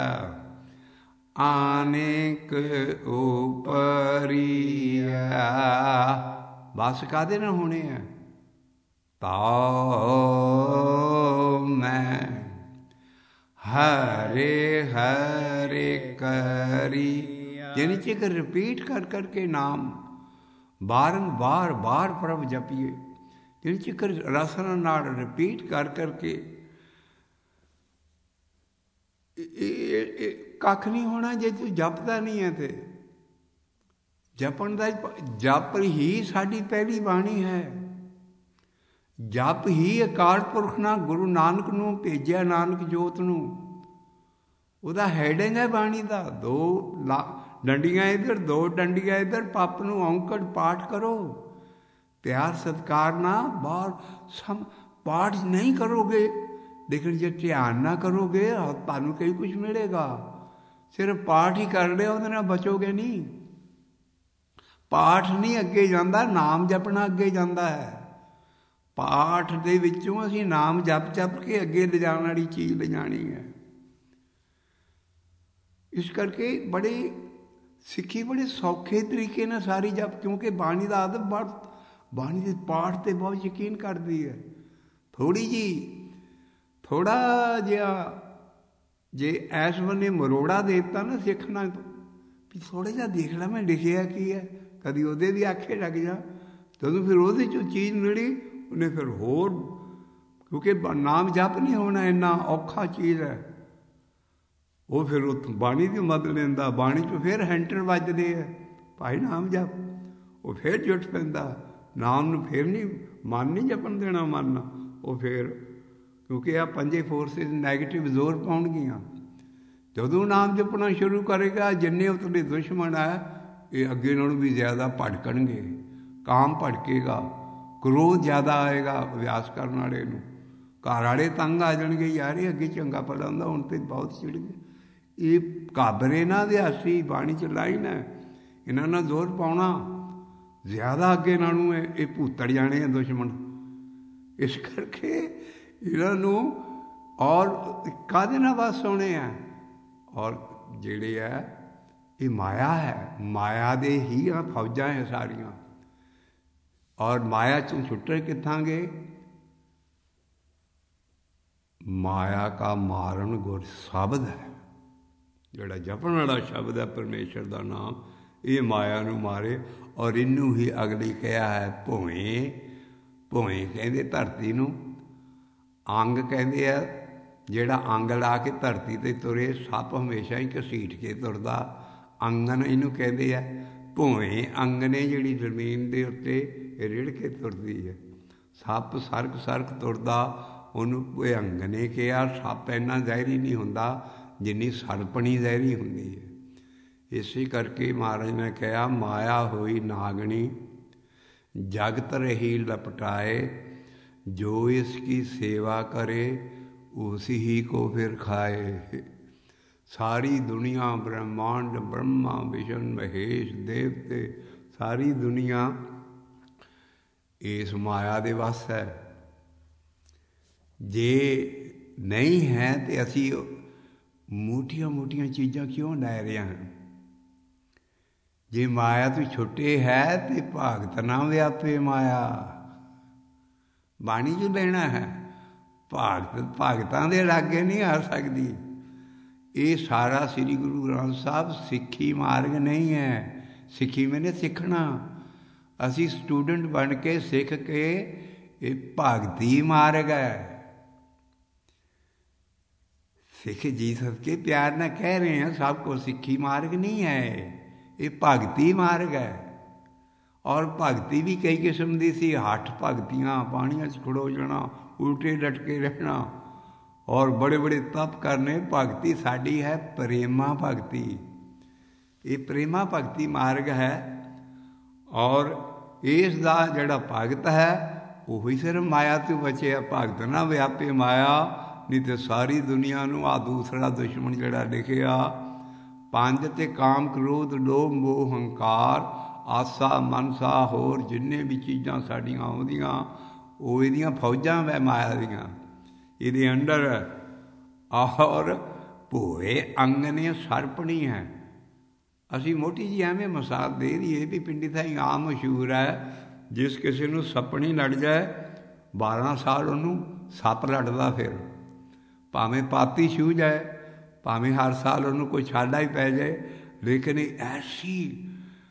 ਆਨੇਕ ਉਪਰੀਆ। ਬਸ ਕਾਹਦੇ ਨਾਲ ਹੋਣੇ ਆ? ਤਾਉ ਮੈਂ ਹਰੇ ਹਰੇ ਕਰੀ। ਜਿੰਨੀ ਚਿਰ ਰਿਪੀਟ ਕਰ ਕਰਕੇ ਨਾਮ ਬਾਰ ਪ੍ਰਭ ਜਪੀਏ, ਜਿੰਨੀ ਚਿਰ ਰਸਨਾ ਨਾਲ ਰਿਪੀਟ ਕਰ ਕਰਕੇ ਕੱਖ ਨਹੀਂ ਹੋਣਾ। ਜੇ ਤੂੰ ਜਪਦਾ ਨਹੀਂ ਹੈ ਤੇ ਜਪਣ ਦਾ ਜਪ ਹੀ ਸਾਡੀ ਪਹਿਲੀ ਬਾਣੀ ਹੈ। ਜਪ ਹੀ ਅਕਾਲ ਪੁਰਖ ਨਾਲ ਗੁਰੂ ਨਾਨਕ ਨੂੰ ਭੇਜਿਆ, ਨਾਨਕ ਜੋਤ ਨੂੰ। ਉਹਦਾ ਹੈਡਿੰਗ ਹੈ ਬਾਣੀ ਦਾ। ਦੋ ਡੰਡੀਆਂ ਇੱਧਰ, ਦੋ ਡੰਡੀਆਂ ਇੱਧਰ। ਪੱਪ ਨੂੰ ਔਂਕੜ ਪਾਠ ਕਰੋ ਪਿਆਰ ਸਤਿਕਾਰ ਨਾਲ। ਬਾਹਰ ਪਾਠ ਨਹੀਂ ਕਰੋਗੇ, ਲੇਕਿਨ ਜੇ ਧਿਆਨ ਨਾ ਕਰੋਗੇ ਤੁਹਾਨੂੰ ਕਈ ਕੁਛ ਮਿਲੇਗਾ। ਸਿਰਫ ਪਾਠ ਹੀ ਕਰ ਲਿਆ ਉਹਦੇ ਨਾਲ ਬਚੋਗੇ ਨਹੀਂ। ਪਾਠ ਨਹੀਂ ਅੱਗੇ ਜਾਂਦਾ, ਨਾਮ ਜਪਣਾ ਅੱਗੇ ਜਾਂਦਾ ਹੈ। ਪਾਠ ਦੇ ਵਿੱਚੋਂ ਅਸੀਂ ਨਾਮ ਜਪ ਜਪ ਕੇ ਅੱਗੇ ਲਿਜਾਣ ਵਾਲੀ ਚੀਜ਼ ਲਿਜਾਣੀ ਹੈ। ਇਸ ਕਰਕੇ ਬੜੀ ਸਿੱਖੀ ਬੜੇ ਸੌਖੇ ਤਰੀਕੇ ਨਾਲ ਸਾਰੀ ਜਪ, ਕਿਉਂਕਿ ਬਾਣੀ ਦਾ ਆਦਤ ਬਾਣੀ ਦੇ ਪਾਠ 'ਤੇ ਬਹੁਤ ਯਕੀਨ ਕਰਦੀ ਹੈ। ਥੋੜ੍ਹਾ ਜਿਹਾ ਜੇ ਇਸ ਬੰਨੇ ਮਰੋੜਾ ਦੇ ਦਿੱਤਾ ਨਾ ਸਿੱਖਣਾ, ਵੀ ਥੋੜ੍ਹਾ ਜਿਹਾ ਦੇਖ ਲਾ ਮੈਂ ਲਿਖਿਆ ਕੀ ਹੈ, ਕਦੀ ਉਹਦੇ ਵੀ ਆਖੇ ਲੱਗ ਜਾ। ਜਦੋਂ ਫਿਰ ਉਹਦੇ 'ਚੋਂ ਚੀਜ਼ ਮਿਲੀ ਉਹਨੇ ਫਿਰ ਹੋਰ, ਕਿਉਂਕਿ ਨਾਮ ਜਪ ਨਹੀਂ ਹੋਣਾ, ਇੰਨਾ ਔਖਾ ਚੀਜ਼ ਹੈ। ਉਹ ਫਿਰ ਉਹ ਬਾਣੀ ਦੀ ਮਦਦ ਲੈਂਦਾ। ਬਾਣੀ 'ਚੋਂ ਫਿਰ ਹੈਂਟਰ ਵੱਜਦੇ ਹੈ, ਭਾਈ ਨਾਮ ਜਪ। ਉਹ ਫਿਰ ਜੁੱਟ ਪੈਂਦਾ ਨਾਮ ਨੂੰ। ਫਿਰ ਨਹੀਂ ਮਨ ਨਹੀਂ ਜਪਣ ਦੇਣਾ। ਮਨ ਉਹ ਫਿਰ, ਕਿਉਂਕਿ ਆਹ ਪੰਜੇ ਫੋਰਸਿਸ ਨੈਗੇਟਿਵ ਜ਼ੋਰ ਪਾਉਣਗੀਆਂ। ਜਦੋਂ ਨਾਮ ਜਪਣਾ ਸ਼ੁਰੂ ਕਰੇਗਾ, ਜਿੰਨੇ ਉਤਲੇ ਦੁਸ਼ਮਣ ਹੈ ਇਹ ਅੱਗੇ ਨਾਲੋਂ ਵੀ ਜ਼ਿਆਦਾ ਭੜਕਣਗੇ। ਕਾਮ ਭੜਕੇਗਾ, ਕ੍ਰੋਧ ਜ਼ਿਆਦਾ ਆਏਗਾ ਅਭਿਆਸ ਕਰਨ ਵਾਲੇ ਨੂੰ। ਘਰ ਵਾਲੇ ਤੰਗ ਆ ਜਾਣਗੇ, ਯਾਰ ਇਹ ਅੱਗੇ ਚੰਗਾ ਭਲਾ ਹੁੰਦਾ, ਹੁਣ ਤੇ ਬਹੁਤ ਚਿੜ ਗਏ। ਇਹ ਘਾਬਰੇ ਨਾ ਦਿਆਸੀ ਬਾਣੀ 'ਚ ਲਾਈਨ ਹੈ, ਇਹਨਾਂ ਨਾਲ ਜ਼ੋਰ ਪਾਉਣਾ ਜ਼ਿਆਦਾ ਅੱਗੇ ਇਹਨਾਂ ਨੂੰ ਇਹ ਭੂਤੜ ਜਾਣੇ ਆ ਦੁਸ਼ਮਣ। ਇਸ ਕਰਕੇ ਇਹਨਾਂ ਨੂੰ ਔਰ ਕਾਹਦੇ ਨਾਲ ਬਸ ਹੋਣੇ ਆ, ਔਰ ਜਿਹੜੇ ਹੈ ਇਹ ਮਾਇਆ ਹੈ, ਮਾਇਆ ਦੇ ਹੀ ਆ ਫੌਜਾਂ ਹੈ ਸਾਰੀਆਂ। ਔਰ ਮਾਇਆ 'ਚੋਂ ਛੁੱਟੇ ਕਿੱਥਾਂਗੇ? ਮਾਇਆ ਕਾ ਮਾਰਨ ਗੁਰ ਸ਼ਬਦ ਹੈ, ਜਿਹੜਾ ਜਪਣ ਵਾਲਾ ਸ਼ਬਦ ਹੈ ਪਰਮੇਸ਼ਰ ਦਾ ਨਾਮ, ਇਹ ਮਾਇਆ ਨੂੰ ਮਾਰੇ। ਔਰ ਇਹਨੂੰ ਹੀ ਅਗਲੀ ਕਿਹਾ ਹੈ ਭੋਏ। ਭੋਏ ਕਹਿੰਦੇ ਧਰਤੀ ਨੂੰ, ਅੰਗ ਕਹਿੰਦੇ ਆ ਜਿਹੜਾ ਅੰਗ ਲਾ ਕੇ ਧਰਤੀ 'ਤੇ ਤੁਰੇ। ਸੱਪ ਹਮੇਸ਼ਾ ਹੀ ਘਸੀਟ ਕੇ ਤੁਰਦਾ, ਅੰਗਨ ਇਹਨੂੰ ਕਹਿੰਦੇ ਆ। ਭੋਏ ਅੰਗਨੇ ਜਿਹੜੀ ਜ਼ਮੀਨ ਦੇ ਉੱਤੇ ਰਿੜ ਕੇ ਤੁਰਦੀ ਹੈ। ਸੱਪ ਸਰਕ ਸਰਕ ਤੁਰਦਾ, ਉਹਨੂੰ ਭੁਅੰਗਨੇ ਕਿਹਾ। ਸੱਪ ਇੰਨਾ ਜ਼ਹਿਰੀ ਨਹੀਂ ਹੁੰਦਾ ਜਿੰਨੀ ਸਰਪਣੀ ਜ਼ਹਿਰੀ ਹੁੰਦੀ ਹੈ। ਇਸੇ ਕਰਕੇ ਮਹਾਰਾਜ ਨੇ ਕਿਹਾ ਮਾਇਆ ਹੋਈ ਨਾਗਣੀ, ਜਗਤ ਰਹੀ ਲਪਟਾਏ, ਜੋ ਇਸ ਕੀ ਸੇਵਾ ਕਰੇ ਉਸ ਹੀ ਕੋ ਫਿਰ ਖਾਏ। ਸਾਰੀ ਦੁਨੀਆ ਬ੍ਰਹਮਾਂਡ, ਬ੍ਰਹਮਾ ਵਿਸ਼ਨ ਮਹੇਸ਼ ਦੇਵਤੇ, ਸਾਰੀ ਦੁਨੀਆ ਇਸ ਮਾਇਆ ਦੇ ਵੱਸ ਹੈ। ਜੇ ਨਹੀਂ ਹੈ ਤਾਂ ਅਸੀਂ ਮੋਟੀਆਂ ਮੋਟੀਆਂ ਚੀਜ਼ਾਂ ਕਿਉਂ ਲੈ ਰਹੇ ਹਾਂ? ਜੇ ਮਾਇਆ ਤੋਂ ਛੁੱਟੇ ਹੈ ਤੇ ਭਗਤ ਨਾ ਵਿਆਪੇ ਮਾਇਆ। ਬਾਣੀ 'ਚ ਲੈਣਾ ਹੈ, ਭਗਤਾਂ ਦੇ ਲਾਗੇ ਨਹੀਂ ਆ ਸਕਦੀ। ਇਹ ਸਾਰਾ ਸ੍ਰੀ ਗੁਰੂ ਗ੍ਰੰਥ ਸਾਹਿਬ ਸਿੱਖੀ ਮਾਰਗ ਨਹੀਂ ਹੈ। ਸਿੱਖੀ ਮੈਨੇ ਸਿੱਖਣਾ, ਅਸੀਂ ਸਟੂਡੈਂਟ ਬਣ ਕੇ ਸਿੱਖ ਕੇ, ਇਹ ਭਗਤੀ ਮਾਰਗ ਹੈ। ਸਿੱਖ ਜੀ ਸਦਕੇ ਪਿਆਰ ਨਾਲ ਕਹਿ ਰਹੇ ਹਾਂ, ਸਭ ਕੋ ਸਿੱਖੀ ਮਾਰਗ ਨਹੀਂ ਹੈ, ਇਹ ਭਗਤੀ ਮਾਰਗ ਹੈ। ਔਰ ਭਗਤੀ ਵੀ ਕਈ ਕਿਸਮ ਦੀ ਸੀ। ਹੱਠ ਭਗਤੀਆਂ, ਪਾਣੀਆਂ 'ਚ ਖੜੋ ਜਾਣਾ, ਉਲਟੇ ਲਟਕੇ ਰਹਿਣਾ, ਔਰ ਬੜੇ ਬੜੇ ਤਪ ਕਰਨੇ। ਭਗਤੀ ਸਾਡੀ ਹੈ ਪ੍ਰੇਮਾ ਭਗਤੀ, ਇਹ ਪ੍ਰੇਮਾ ਭਗਤੀ ਮਾਰਗ ਹੈ। ਔਰ ਇਸ ਦਾ ਜਿਹੜਾ ਭਗਤ ਹੈ ਉਹੀ ਸਿਰਫ ਮਾਇਆ ਤੋਂ ਬਚਿਆ। ਭਗਤ ਨਾ ਵਿਆਪੇ ਮਾਇਆ, ਨਹੀਂ ਤਾਂ ਸਾਰੀ ਦੁਨੀਆ ਨੂੰ ਆਹ ਦੂਸਰਾ ਦੁਸ਼ਮਣ ਜਿਹੜਾ ਲਿਖਿਆ, ਪੰਜ ਤੇ ਕਾਮ, ਕ੍ਰੋਧ, ਲੋਭ, ਮੋਹ, ਹੰਕਾਰ, ਆਸਾ, ਮਨਸਾ, ਹੋਰ ਜਿੰਨੇ ਵੀ ਚੀਜ਼ਾਂ ਸਾਡੀਆਂ ਆਉਂਦੀਆਂ ਉਹ ਇਹਦੀਆਂ ਫੌਜਾਂ ਵੈ ਮਾਇਆ ਦੀਆਂ, ਇਹਦੇ ਅੰਡਰ। ਔਰ ਭੋਏ ਅੰਗ ਨੇ ਸਰਪਣੀ ਹੈ। ਅਸੀਂ ਮੋਟੀ ਜਿਹੀ ਐਵੇਂ ਮਿਸਾਲ ਦੇ ਦਈਏ ਵੀ ਪਿੰਡੀ ਥਾਈ ਆਮ ਮਸ਼ਹੂਰ ਹੈ, ਜਿਸ ਕਿਸੇ ਨੂੰ ਸੱਪਣੀ ਲੜ ਜਾਏ 12 ਸਾਲ ਉਹਨੂੰ ਸੱਪ ਲੜਦਾ, ਫਿਰ ਭਾਵੇਂ ਪਾਤੀ ਛੂਹ ਜਾਏ, ਭਾਵੇਂ ਹਰ ਸਾਲ ਉਹਨੂੰ ਕੋਈ ਛਾਲਾ ਹੀ ਪੈ ਜਾਏ, ਲੇਕਿਨ ਇਹ ਐਸੀ।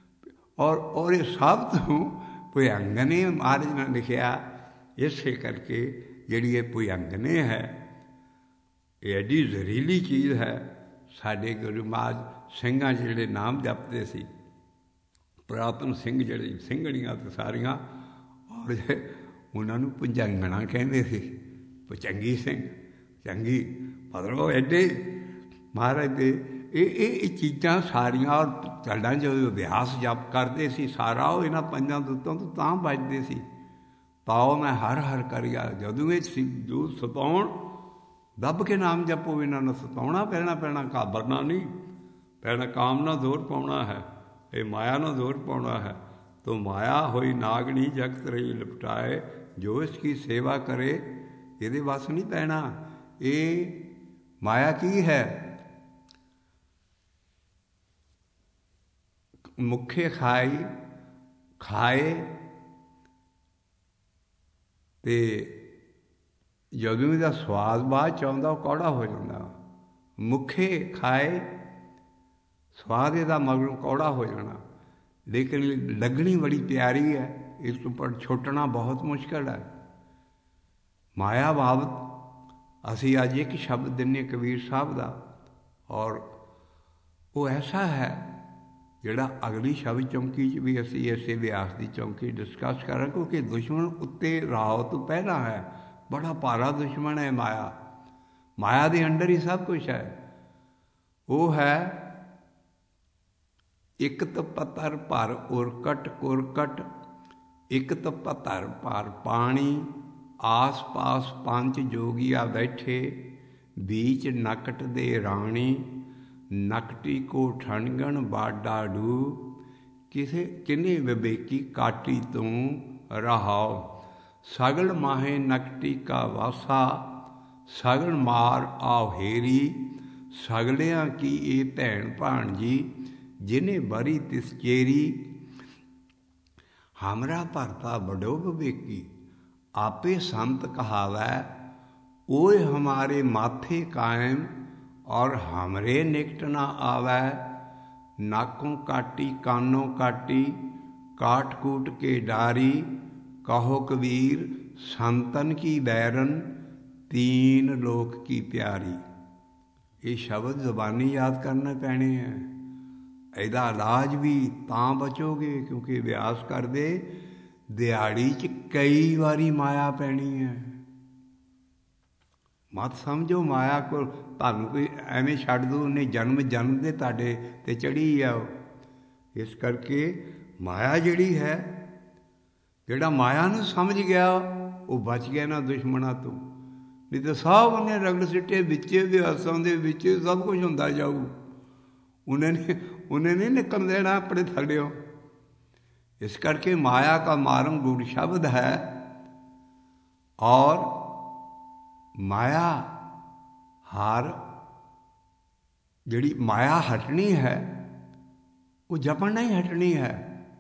ਔਰ ਇਹ ਸਭ ਤੋਂ ਭੁਅੰਗਨੇ ਮਹਾਰਾਜ ਨੇ ਲਿਖਿਆ। ਇਸੇ ਕਰਕੇ ਜਿਹੜੀ ਇਹ ਭੁਅੰਗਨੇ ਹੈ, ਇਹ ਐਡੀ ਜ਼ਹਿਰੀਲੀ ਚੀਜ਼ ਹੈ। ਸਾਡੇ ਗੁਰੂ ਮਹਾਰਾਜ ਸਿੰਘਾਂ ਜਿਹੜੇ ਨਾਮ ਜਪਦੇ ਸੀ, ਪੁਰਾਤਨ ਸਿੰਘ ਜਿਹੜੇ ਸਿੰਘਣੀਆਂ ਤੇ ਸਾਰੀਆਂ, ਔਰ ਉਹਨਾਂ ਨੂੰ ਭੁਜੰਗਣਾ ਕਹਿੰਦੇ ਸੀ। ਭੁਜੰਗੀ ਸਿੰਘ, ਚੰਗੀ ਮਤਲਬ ਐਡੇ ਮਹਾਰਾਜ ਦੇ ਇਹ ਚੀਜ਼ਾਂ ਸਾਰੀਆਂ। ਔਰ ਚੱਲਦਾ ਜੋ ਅਭਿਆਸ ਜਪ ਕਰਦੇ ਸੀ ਸਾਰਾ, ਉਹ ਇਹਨਾਂ ਪੰਜਾਂ ਦੁੱਤਾਂ ਤੋਂ ਤਾਂ ਬਚਦੇ ਸੀ। ਪਾਓ ਮੈਂ ਹਰ ਹਰ ਕਰਿਆ, ਜਦੋਂ ਇਹ ਜੋ ਸਤਾਉਣ ਦੱਬ ਕੇ ਨਾਮ ਜਪੋ। ਇਹਨਾਂ ਨੂੰ ਸਤਾਉਣਾ ਪੈਣਾ, ਘਾਬਰਨਾ ਨਹੀਂ ਪੈਣਾ। ਕਾਮ ਨਾਲ ਜ਼ੋਰ ਪਾਉਣਾ ਹੈ, ਇਹ ਮਾਇਆ ਨਾਲ ਜ਼ੋਰ ਪਾਉਣਾ ਹੈ। ਤੋ ਮਾਇਆ ਹੋਈ ਨਾਗਣੀ, ਜਗਤ ਰਹੀ ਲਿਪਟਾਏ, ਜੋ ਇਸ ਕੀ ਸੇਵਾ ਕਰੇ, ਇਹਦੇ ਵੱਸ ਨਹੀਂ ਪੈਣਾ। ਇਹ ਮਾਇਆ ਕੀ ਹੈ? ਮੁੱਖੇ ਖਾਏ ਤੇ ਜਦੋਂ ਇਹਦਾ ਸਵਾਦ ਬਾਅਦ 'ਚ ਆਉਂਦਾ ਉਹ ਕੌੜਾ ਹੋ ਜਾਂਦਾ। ਮੁੱਖੇ ਖਾਏ, ਸਵਾਦ ਇਹਦਾ ਮਗਰੋਂ ਕੌੜਾ ਹੋ ਜਾਣਾ, ਲੇਕਿਨ ਲੱਗਣੀ ਬੜੀ ਪਿਆਰੀ ਹੈ। ਇਸ ਉੱਪਰ ਛੁੱਟਣਾ ਬਹੁਤ ਮੁਸ਼ਕਿਲ ਹੈ। ਮਾਇਆ ਬਾਬਤ ਅਸੀਂ ਅੱਜ ਇੱਕ ਸ਼ਬਦ ਦਿੰਦੇ ਕਬੀਰ ਸਾਹਿਬ ਦਾ, ਔਰ ਉਹ ਐਸਾ ਹੈ ਜਿਹੜਾ ਅਗਲੀ ਸ਼ਬਦ ਚੌਂਕੀ 'ਚ ਵੀ ਅਸੀਂ ਇਸੇ ਵਿਆਸ ਦੀ ਚੌਂਕੀ ਡਿਸਕਸ ਕਰਾਂਗੇ। ਕਿਉਂਕਿ ਦੁਸ਼ਮਣ ਉੱਤੇ ਰਾਹ ਤੋਂ ਪਹਿਲਾਂ ਹੈ, ਬੜਾ ਭਾਰਾ ਦੁਸ਼ਮਣ ਹੈ ਮਾਇਆ। ਮਾਇਆ ਦੇ ਅੰਡਰ ਹੀ ਸਭ ਕੁਛ ਹੈ। ਉਹ ਹੈ ਇੱਕ ਤਪਤਰ ਭਰ ਉਰਕਟ ਕੁਰਕਟ, ਇੱਕ ਤਪਤਰ ਭਰ ਪਾਣੀ, ਆਸ ਪਾਸ ਪੰਜ ਜੋਗੀਆ ਬੈਠੇ, बीच नकट दे राणी, नकटी को ठणगण बाडाड़ू, किसे किन्ने विवेकी काटी तू रहाओ, सगल माहे नकटी का वासा, सगल मार आवहेरी, सगलियां की ये भैन भाणजी, जिन्हें बरी तिस चेरी, हमरा भरता बड़ो विवेकी, आपे संत कहावै, ओए हमारे माथे कायम और हमरे निकट न आवै, नाकों काटी कानों काटी, काट कूट के डारी, कहो कबीर संतन की बैरन, तीन लोक की प्यारी। ये शब्द ਜ਼ਬਾਨੀ याद करने पैने है। ਇਹਦਾ इलाज भी ਤਾਂ बचोगे क्योंकि अभ्यास करदे ਦਿਹਾੜੀ 'ਚ कई वारी माया पैनी है। मत समझो माया को ਤੁਹਾਨੂੰ ਕੋਈ ਐਵੇਂ ਛੱਡ ਦੂ, ਉਹਨੇ ਜਨਮ ਦੇ ਤੁਹਾਡੇ 'ਤੇ ਚੜ੍ਹੀ ਆ। ਇਸ ਕਰਕੇ ਮਾਇਆ ਜਿਹੜੀ ਹੈ, ਜਿਹੜਾ ਮਾਇਆ ਨੂੰ ਸਮਝ ਗਿਆ ਉਹ ਬਚ ਗਿਆ ਨਾ ਦੁਸ਼ਮਣਾਂ ਤੋਂ। ਨਹੀਂ ਤਾਂ ਸਭ ਉਹਨੇ ਰਗੜ ਸਿੱਟੇ ਵਿੱਚੇ ਅਭਿਆਸਾਂ ਦੇ ਵਿੱਚ ਸਭ ਕੁਝ ਹੁੰਦਾ ਜਾਊ। ਉਹਨੇ ਨਹੀਂ ਨਿਕਲ ਦੇਣਾ ਆਪਣੇ ਥੱਲਿਓ। ਇਸ ਕਰਕੇ ਮਾਇਆ का मारम गूढ़ शब्द है और माया हार जिहड़ी माया हटनी है वो जपण नहीं हटनी है।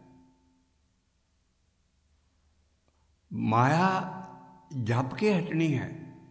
माया जप के हटनी है।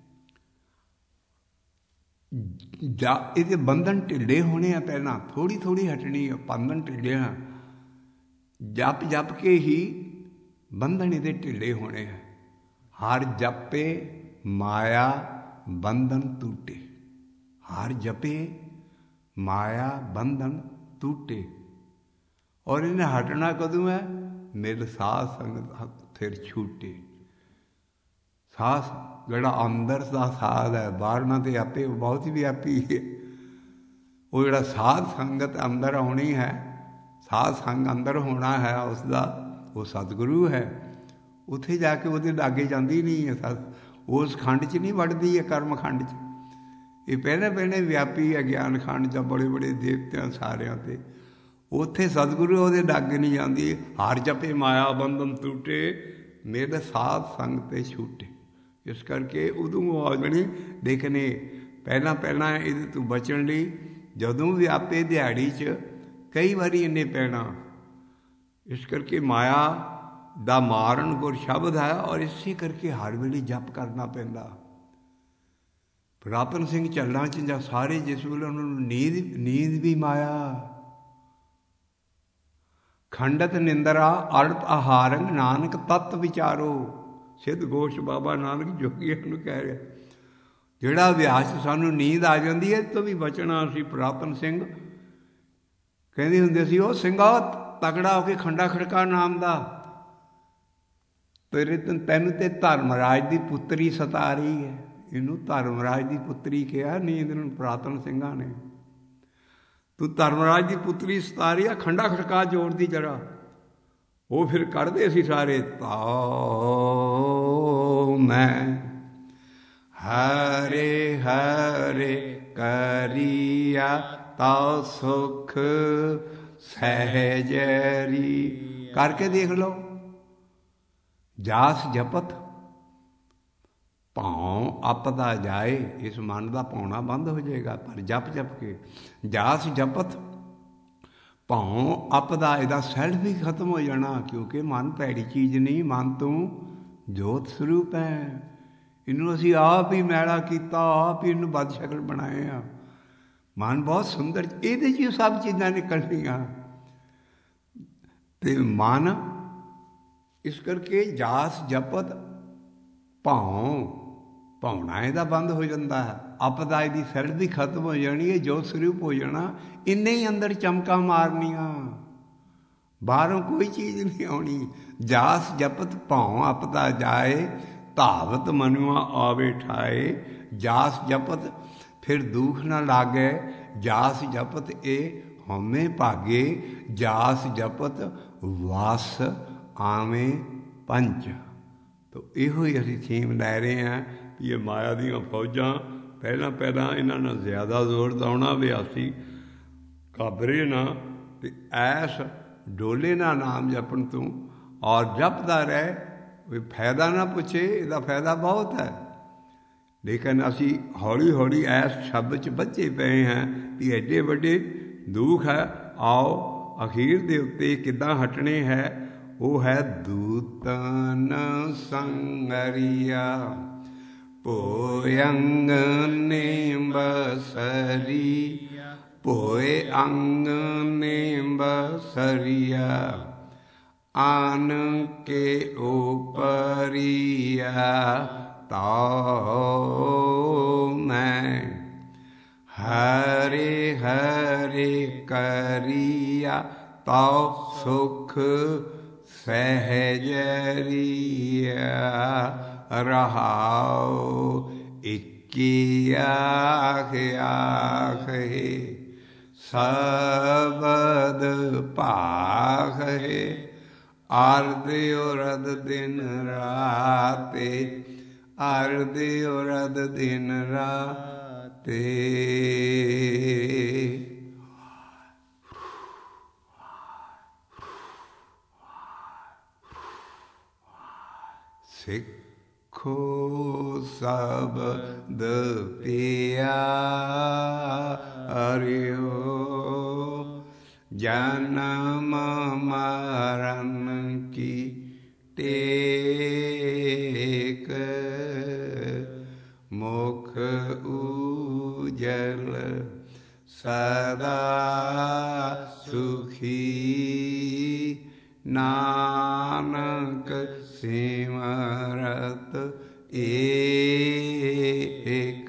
ਇਹਦੇ ਬੰਧਨ ਢਿੱਲੇ ਹੋਣੇ ਆ, ਪਹਿਲਾਂ ਥੋੜ੍ਹੀ ਥੋੜ੍ਹੀ ਹਟਣੀ ਆ, ਬੰਧਨ ਢਿੱਲੇ ਆ। ਜਪ ਜਪ ਕੇ ਹੀ ਬੰਧਨ ਇਹਦੇ ਢਿੱਲੇ ਹੋਣੇ ਆ। ਹਰ ਜਪੇ ਮਾਇਆ ਬੰਧਨ ਟੂਟੇ, ਹਰ ਜਪੇ ਮਾਇਆ ਬੰਧਨ ਟੂਟੇ। ਔਰ ਇਹਨੇ ਹਟਣਾ ਕਦੋਂ ਹੈ? ਮਿਲ ਸਾਧ ਸੰਗਤ ਫਿਰ ਛੂਟੇ। ਸਾਹ ਜਿਹੜਾ ਅੰਦਰ ਦਾ ਸਾਧ ਹੈ, ਬਾਹਰਨਾ ਤੇ ਆਪੇ ਬਹੁਤ ਹੀ ਵਿਆਪੀ ਹੈ। ਉਹ ਜਿਹੜਾ ਸਾਧ ਸੰਗਤ ਅੰਦਰ ਆਉਣੀ ਹੈ, ਸਾਧ ਸੰਗ ਅੰਦਰ ਹੋਣਾ ਹੈ ਉਸਦਾ, ਉਹ ਸਤਿਗੁਰੂ ਹੈ। ਉੱਥੇ ਜਾ ਕੇ ਉਹਦੇ ਲਾਗੇ ਜਾਂਦੀ ਨਹੀਂ ਹੈ। ਉਸ ਖੰਡ 'ਚ ਨਹੀਂ ਵੜਦੀ ਹੈ, ਕਰਮ ਖੰਡ 'ਚ। ਇਹ ਪਹਿਲੇ ਵਿਆਪੀ ਹੈ ਗਿਆਨ ਖੰਡ 'ਚ, ਬੜੇ ਬੜੇ ਦੇਵਤਿਆਂ ਸਾਰਿਆਂ 'ਤੇ। ਉੱਥੇ ਸਤਿਗੁਰੂ ਉਹਦੇ ਲਾਗੇ ਨਹੀਂ ਜਾਂਦੀ। ਹਰ ਜਪੇ ਮਾਇਆ ਬੰਧਨ ਟੂਟੇ, ਮੇਰੇ ਸਾਧ ਸੰਗ 'ਤੇ ਛੂਟੇ। ਇਸ ਕਰਕੇ ਉਦੋਂ ਆ ਜਾਣੀ ਦੇਖਣੇ। ਪਹਿਲਾਂ ਇਹਦੇ ਤੋਂ ਬਚਣ ਲਈ ਜਦੋਂ ਵੀ ਆਪੇ ਦਿਹਾੜੀ 'ਚ ਕਈ ਵਾਰੀ ਇਹਨੇ ਪੈਣਾ। ਇਸ ਕਰਕੇ ਮਾਇਆ ਦਾ ਮਾਰਨ ਗੁਰ ਸ਼ਬਦ ਹੈ। ਔਰ ਇਸੇ ਕਰਕੇ ਹਰ ਵੇਲੇ ਜਪ ਕਰਨਾ ਪੈਂਦਾ। ਪੁਰਾਤਨ ਸਿੰਘ ਚੱਲਾਂ 'ਚ ਜਾਂ ਸਾਰੇ ਜਿਸ ਵੇਲੇ ਉਹਨਾਂ ਨੂੰ ਨੀਂਦ ਵੀ ਮਾਇਆ। ਖੰਡਤ ਨਿੰਦਰਾ ਅੜਪ ਆਹਾਰੰਗ ਨਾਨਕ ਤਤ ਵਿਚਾਰੋ। ਸਿੱਧ ਗੋਸ਼ ਬਾਬਾ ਨਾਨਕ ਜੋਗੀਆਂ ਨੂੰ ਕਹਿ ਰਿਹਾ, ਜਿਹੜਾ ਅਭਿਆਸ 'ਚ ਸਾਨੂੰ ਨੀਂਦ ਆ ਜਾਂਦੀ ਹੈ, ਇਹ ਤੋਂ ਵੀ ਬਚਣਾ। ਅਸੀਂ ਪੁਰਾਤਨ ਸਿੰਘ ਕਹਿੰਦੇ ਹੁੰਦੇ ਸੀ, ਉਹ ਸਿੰਘਾ ਤਕੜਾ ਹੋ ਕੇ ਖੰਡਾ ਖੜਕਾ ਨਾਮ ਦਾ, ਤੈਨੂੰ ਤੇ ਧਰਮਰਾਜ ਦੀ ਪੁੱਤਰੀ ਸਤਾ ਰਹੀ ਹੈ। ਇਹਨੂੰ ਧਰਮਰਾਜ ਦੀ ਪੁੱਤਰੀ ਕਿਹਾ ਨੀਂਦ ਨੂੰ ਪੁਰਾਤਨ ਸਿੰਘਾਂ ਨੇ। ਤੂੰ ਧਰਮਰਾਜ ਦੀ ਪੁੱਤਰੀ ਸਤਾ ਰਹੀ ਆ, ਖੰਡਾ ਖੜਕਾ ਜ਼ੋਰ ਦੀ ਜਰਾ। ਉਹ ਫਿਰ ਕੱਢਦੇ ਸੀ ਸਾਰੇ, ਤਾਉ ਮੈਂ ਹਰੇ ਹਰੇ ਕਰੀਆ ਤਾਉ ਸੁਖ ਸਹਿਜਰੀ। ਕਰਕੇ ਦੇਖ ਲਓ। ਜਾਸ ਜਪਤ ਭਾਉ ਆਪਦਾ ਜਾਏ। ਇਸ ਮਨ ਦਾ ਭਾਉਣਾ ਬੰਦ ਹੋ ਜਾਏਗਾ। ਪਰ ਜਪ ਕੇ ਜਾਸ ਜਪਤ ਭਾਉ ਆਪਦਾ, ਇਹਦਾ ਸੈਲਫ ਹੀ ਖਤਮ ਹੋ ਜਾਣਾ। ਕਿਉਂਕਿ ਮਨ ਭੈੜੀ ਚੀਜ਼ ਨਹੀਂ, ਮਨ ਤੂੰ ਜੋਤ ਸਰੂਪ ਹੈ। ਇਹਨੂੰ ਅਸੀਂ ਆਪ ਹੀ ਮੈਲਾ ਕੀਤਾ, ਆਪ ਹੀ ਇਹਨੂੰ ਬਦ ਸ਼ਕਲ ਬਣਾਏ ਆ। ਮਨ ਬਹੁਤ ਸੁੰਦਰ, ਇਹਦੇ 'ਚ ਸਭ ਚੀਜ਼ਾਂ ਨਿਕਲਣੀਆਂ। ਤੇ ਮਨ ਇਸ ਕਰਕੇ ਜਾਸ ਜਪਤ ਭਾਉਣਾ ਇਹਦਾ ਬੰਦ ਹੋ ਜਾਂਦਾ ਹੈ। ਆਪਦਾ ਇਹਦੀ ਸੈਲਫ ਵੀ ਖਤਮ ਹੋ ਜਾਣੀ ਹੈ, ਜੋਤ ਸਰੂਪ ਹੋ ਜਾਣਾ। ਇੰਨੇ ਹੀ ਅੰਦਰ ਚਮਕਾਂ ਮਾਰਨੀਆਂ, ਬਾਹਰੋਂ ਕੋਈ ਚੀਜ਼ ਨਹੀਂ ਆਉਣੀ। ਜਾਸ ਜਪਤ ਭਾਉ ਆਪਦਾ ਜਾਏ, ਧਾਵਤ ਮਨੁਆ ਆਵੇ ਠਾਏ। ਜਾਸ ਜਪਤ ਫਿਰ ਦੁੱਖ ਨਾ ਲਾਗੇ, ਜਾਸ ਜਪਤ ਇਹ ਹਉਮੈ ਭਾਗੇ। ਜਾਸ ਜਪਤ ਵਸ ਆਵੇਂ ਪੰਚ। ਤੋ ਇਹੋ ਹੀ ਅਸੀਂ ਥੀਮ ਲੈ ਰਹੇ ਹਾਂ ਵੀ ਇਹ ਮਾਇਆ ਦੀਆਂ ਫੌਜਾਂ ਪਹਿਲਾਂ ਇਹਨਾਂ ਨਾਲ ਜ਼ਿਆਦਾ ਜ਼ੋਰ ਲਾਉਣਾ ਵੀ ਅਸੀਂ ਘਾਬਰੇ ਨਾ ਅਤੇ ਐਸ ਡੋਲੇ ਨਾ ਨਾਮ ਜਪਣ ਤੂੰ ਔਰ ਜਪਦਾ ਰਹਿ ਵੀ ਫਾਇਦਾ ਨਾ ਪੁੱਛੇ, ਇਹਦਾ ਫਾਇਦਾ ਬਹੁਤ ਹੈ। ਲੇਕਿਨ ਅਸੀਂ ਹੌਲੀ ਹੌਲੀ ਐਸ ਸ਼ਬਦ 'ਚ ਬੱਝੇ ਪਏ ਹਾਂ ਵੀ ਐਡੇ ਵੱਡੇ ਦੁੱਖ ਹੈ। ਆਓ ਅਖੀਰ ਦੇ ਉੱਤੇ ਕਿੱਦਾਂ ਹਟਣੇ ਹੈ, ਉਹ ਹੈ ਦੂਤਨ ਸੰਗਰੀਆ ਭੋਇ ਅੰਗ ਨਿੰਬਸਰੀ ਭੋਇ ਅੰਗ ਨਿੰਬਸਰੀਆ ਆਨ ਕੇ ਉਪਰੀਆ ਤਾਉ ਮੈਂ ਹਰੇ ਹਰੇ ਕਰੀਆ ਤਾਉ ਸੁਖ ਸਹਿਜਰੀਆ ਰਹਾਉ ਇੱਕੀ ਆਖ ਆਖੇ ਸਬਦ ਭਾਖੇ ਅਰਧ ਉਰਧ ਦਿਨ ਰਾਤੇ ਅਰਧ ਉਰਧ ਦਿਨ ਰਾਤੇ। ਸਿੱਖੋ ਸਬਦ ਪਿਆਰਿਓ ਜਨਮ ਮਰਨ ਕੀ ਟੇਕ ਮੁਖ ਉਜਲ ਸਦਾ ਸੁਖੀ ਨਾਨਕ ਸਿਮਰਤ ਏਕ।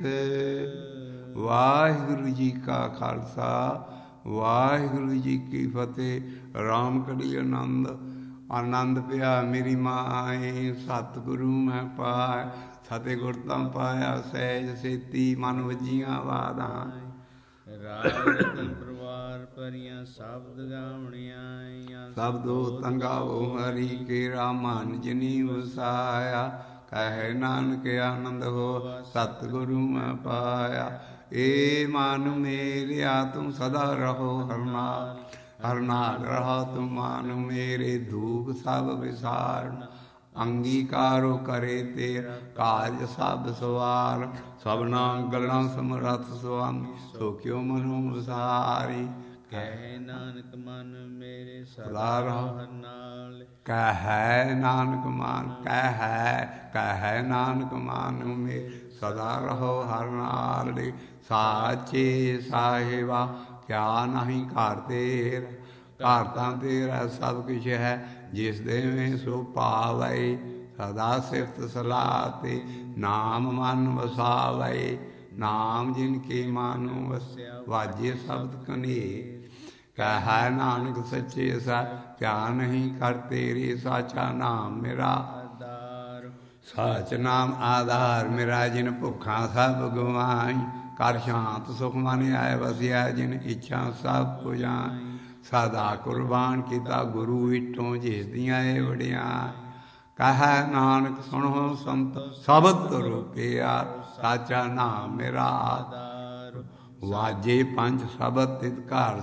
ਵਾਹਿਗੁਰੂ ਜੀ ਕਾ ਖਾਲਸਾ ਵਾਹਿਗੁਰੂ ਜੀ ਕੀ ਫਤਿਹ। ਰਾਮ ਕੜੀ ਆਨੰਦ ਆਨੰਦ ਪਿਆ ਮੇਰੀ ਮਾਏ ਸਤਿਗੁਰੂ ਮੈਂ ਪਾਇ ਫਤਿਹਗੁਰ ਤਾਂ ਪਾਇਆ ਸਹਿਜ ਸੇਤੀ ਮਨ ਵੱਜੀਆਂ ਵਾਦਾਂ ਰਾਜ ਰਤਨ ਪਰਿਵਾਰ ਭਰੀਆਂ ਸ਼ਬਦ ਗਾਵਣੀਆਂ ਸ਼ਬਦੋ ਤੰਗਾਵੋ ਹਰੀ ਕੇਰਾ ਮਨ ਜਿਨੀ ਵਸਾਇਆ ਕਹਿ ਨਾਨਕ ਆਨੰਦ ਹੋ ਸਤਿਗੁਰੂ ਮੈਂ ਪਾਇਆ। ਏ ਮਨ ਮੇਰਿਆ ਤੂੰ ਸਦਾ ਰਹੋ ਹਰ ਨਾਲ ਹਰ ਨਾਲ ਰਹਾ ਤੂੰ ਮਨ ਮੇਰੇ ਦੁਖ ਸਭ ਵਿਸਾਰਨ ਅੰਗੀਕਾਰੋ ਕਰੇ ਤੇਰਾ ਕਾਜ ਸਭ ਸਵਾਰ ਸਭਨਾ ਗੱਲਾਂ ਸਮਰੱਥ ਸੁਆਮੀ ਸੋ ਕਿਉ ਮਨੋ ਵਿਸਾਰੀ। ਕਹਿ ਨਾਨਕ ਮਨ ਮੇਰੇ ਸਦਾ ਰਹੋ ਹਰ ਨਾਲ ਕਹਿ ਨਾਨਕ ਮਨ ਕਹਿ ਨਾਨਕ ਮਨ ਮੇ ਸਦਾ ਰਹੋ ਹਰ ਨਾਲ ਸਾਚੇ ਸਾਹਿਬਾ ਕਿਆ ਨਹੀਂ ਘਰ ਤੇਰਾ ਘਰ ਤਾਂ ਤੇਰਾ ਸਭ ਕੁਛ ਹੈ ਜਿਸ ਦੇਵੇਂ ਸੋ ਪਾਵੈ ਸਦਾ ਸਿਫਤ ਸਲਾਹ ਤੇ ਨਾਮ ਮਨ ਵਸਾਵੈ ਨਾਮ ਜਿਨ ਕੇ ਮਾਨੋ ਵਸਿਆ ਵਾਜੇ ਸ਼ਬਦ ਕਨੇ ਕਹਿ ਨਾਨਕ ਸੱਚੇ ਸਾ ਕਿਆ ਨਹੀਂ ਕਰ ਤੇਰੇ ਸਾਚਾ ਨਾਮ ਮੇਰਾ ਆਧਾਰ ਸਚ ਨਾਮ ਆਧਾਰ ਮੇਰਾ ਜਿਨ ਭੁੱਖਾਂ ਸਭ ਗਵਾਈ ਕਰ ਸ਼ਾਂਤ ਸੁਖ ਮਨ ਆਏ ਵਸਿਆ ਜਿਨ ਇੱਛਾ ਸਭ ਪੁਜਾਈ ਸਦਾ ਕੁਰਬਾਨ ਕੀਤਾ ਗੁਰੂ ਵਿਟੋਂ ਜਿਸ ਦੀਆਂ ਇਹ ਵਡਿਆਈ ਕਹਿ ਨਾਨਕ ਸੁਣੋ ਸੰਤ ਸ਼ਬਦ ਰੂਪਿਆ ਸਾਚਾ ਨਾਮ ਮੇਰਾ ਆਧਾਰ ਵਾਜੇ ਪੰਜ ਸ਼ਬਦ ਤਿਤ ਘਰ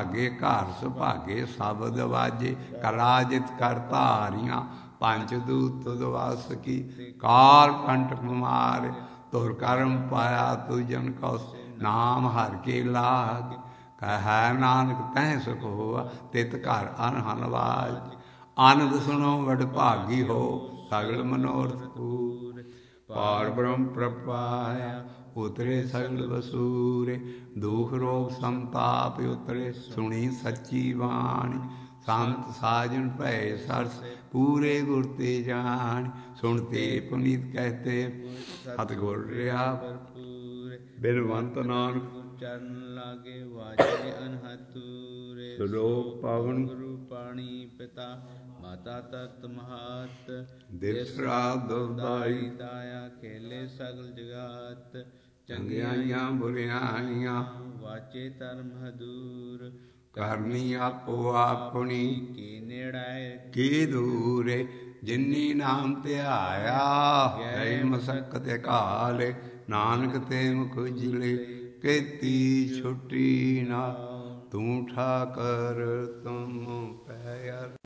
ਸੁਭਾਗੇ ਸ਼ਬਦ ਵਾਜੇ ਕਲਾ ਜਿਤ ਕਰ ਧਾਰੀਆਂ ਪੰਜ ਦੂਤ ਦਵਾਸ ਕੀ ਕਾਲ ਕੰਟਕ ਮਾਰ ਤੁਰ ਕਰਮ ਪਾਇਆ ਤੂ ਜਨ ਕਉ ਨਾਮ ਹਰ ਕੇ ਲਾਗ ਕਹਿ ਨਾਨਕ ਤਹਿ ਸੁਖ ਹੋਆ ਤਿਤ ਘਰ ਅਨਹਨ ਵਾਜ ਆਨੰਦ ਸੁਣੋ ਵਡ ਭਾਗੀ ਹੋ ਸਗਲ ਮਨੋਰਥ ਪੂਰ ਪਾਰ ਬ੍ਰਹਮ ਪ੍ਰਪਾਇਆ ਉਤਰੇ ਸਗਲ ਵਸੂਰੇ ਦੁਖ ਰੋਗ ਸੰਤਾਪ ਉਤਰੇ ਸੁਣੀ ਸੱਚੀ ਬਾਣੀ ਸੰਤ ਸਾਜਨ ਭੈ ਸਰਸ ਪੂਰੇ ਗੁਰ ਤੇ ਜਾਣ ਸੁਣਤੇ ਪੁਨੀਤ ਕਹਤੇ ਸਤਿਗੁਰ ਰਿਹਾ ਭਰਪੂਰ ਬਿਨਵੰਤ ਨਾਨਕ ਚਰਨ ਲਾਗੇ ਵਾਜੇ ਅਨਹਤੂਰੇ ਸਲੋਕ ਪਾਵਨ ਗੁਰੂ ਪਾਣੀ ਪਿਤਾ ਮਾਤਾ ਤਤ ਮਹਾਤ ਦਿਸ ਰਾਤ ਦੁਖਦਾਈ ਦਾਇਆ ਖੇਲੇ ਸਗਲ ਜਗਾਤ ਚੰਗਿਆਈਆਂ ਬੁਰਿਆਈਆਂ ਵਾਚੇ ਧਰਮ ਹਦੂਰ ਕਰਨੀ ਆਪੋ ਆਪਣੀ ਕੀ ਨੇੜਾਏ ਕੀ ਦੂਰੇ ਜਿਨੀ ਨਾਮ ਧਿਆਇਆ ਗਏ ਮਸਕਤ ਕਾਲ ਨਾਨਕ ਤੇ ਮੁਖ ਉਜਲੇ ਕੀਤੀ ਛੁੱਟੀ ਨਾ ਤੂੰ ਠਾਕਰ ਤੁਮ ਪੈ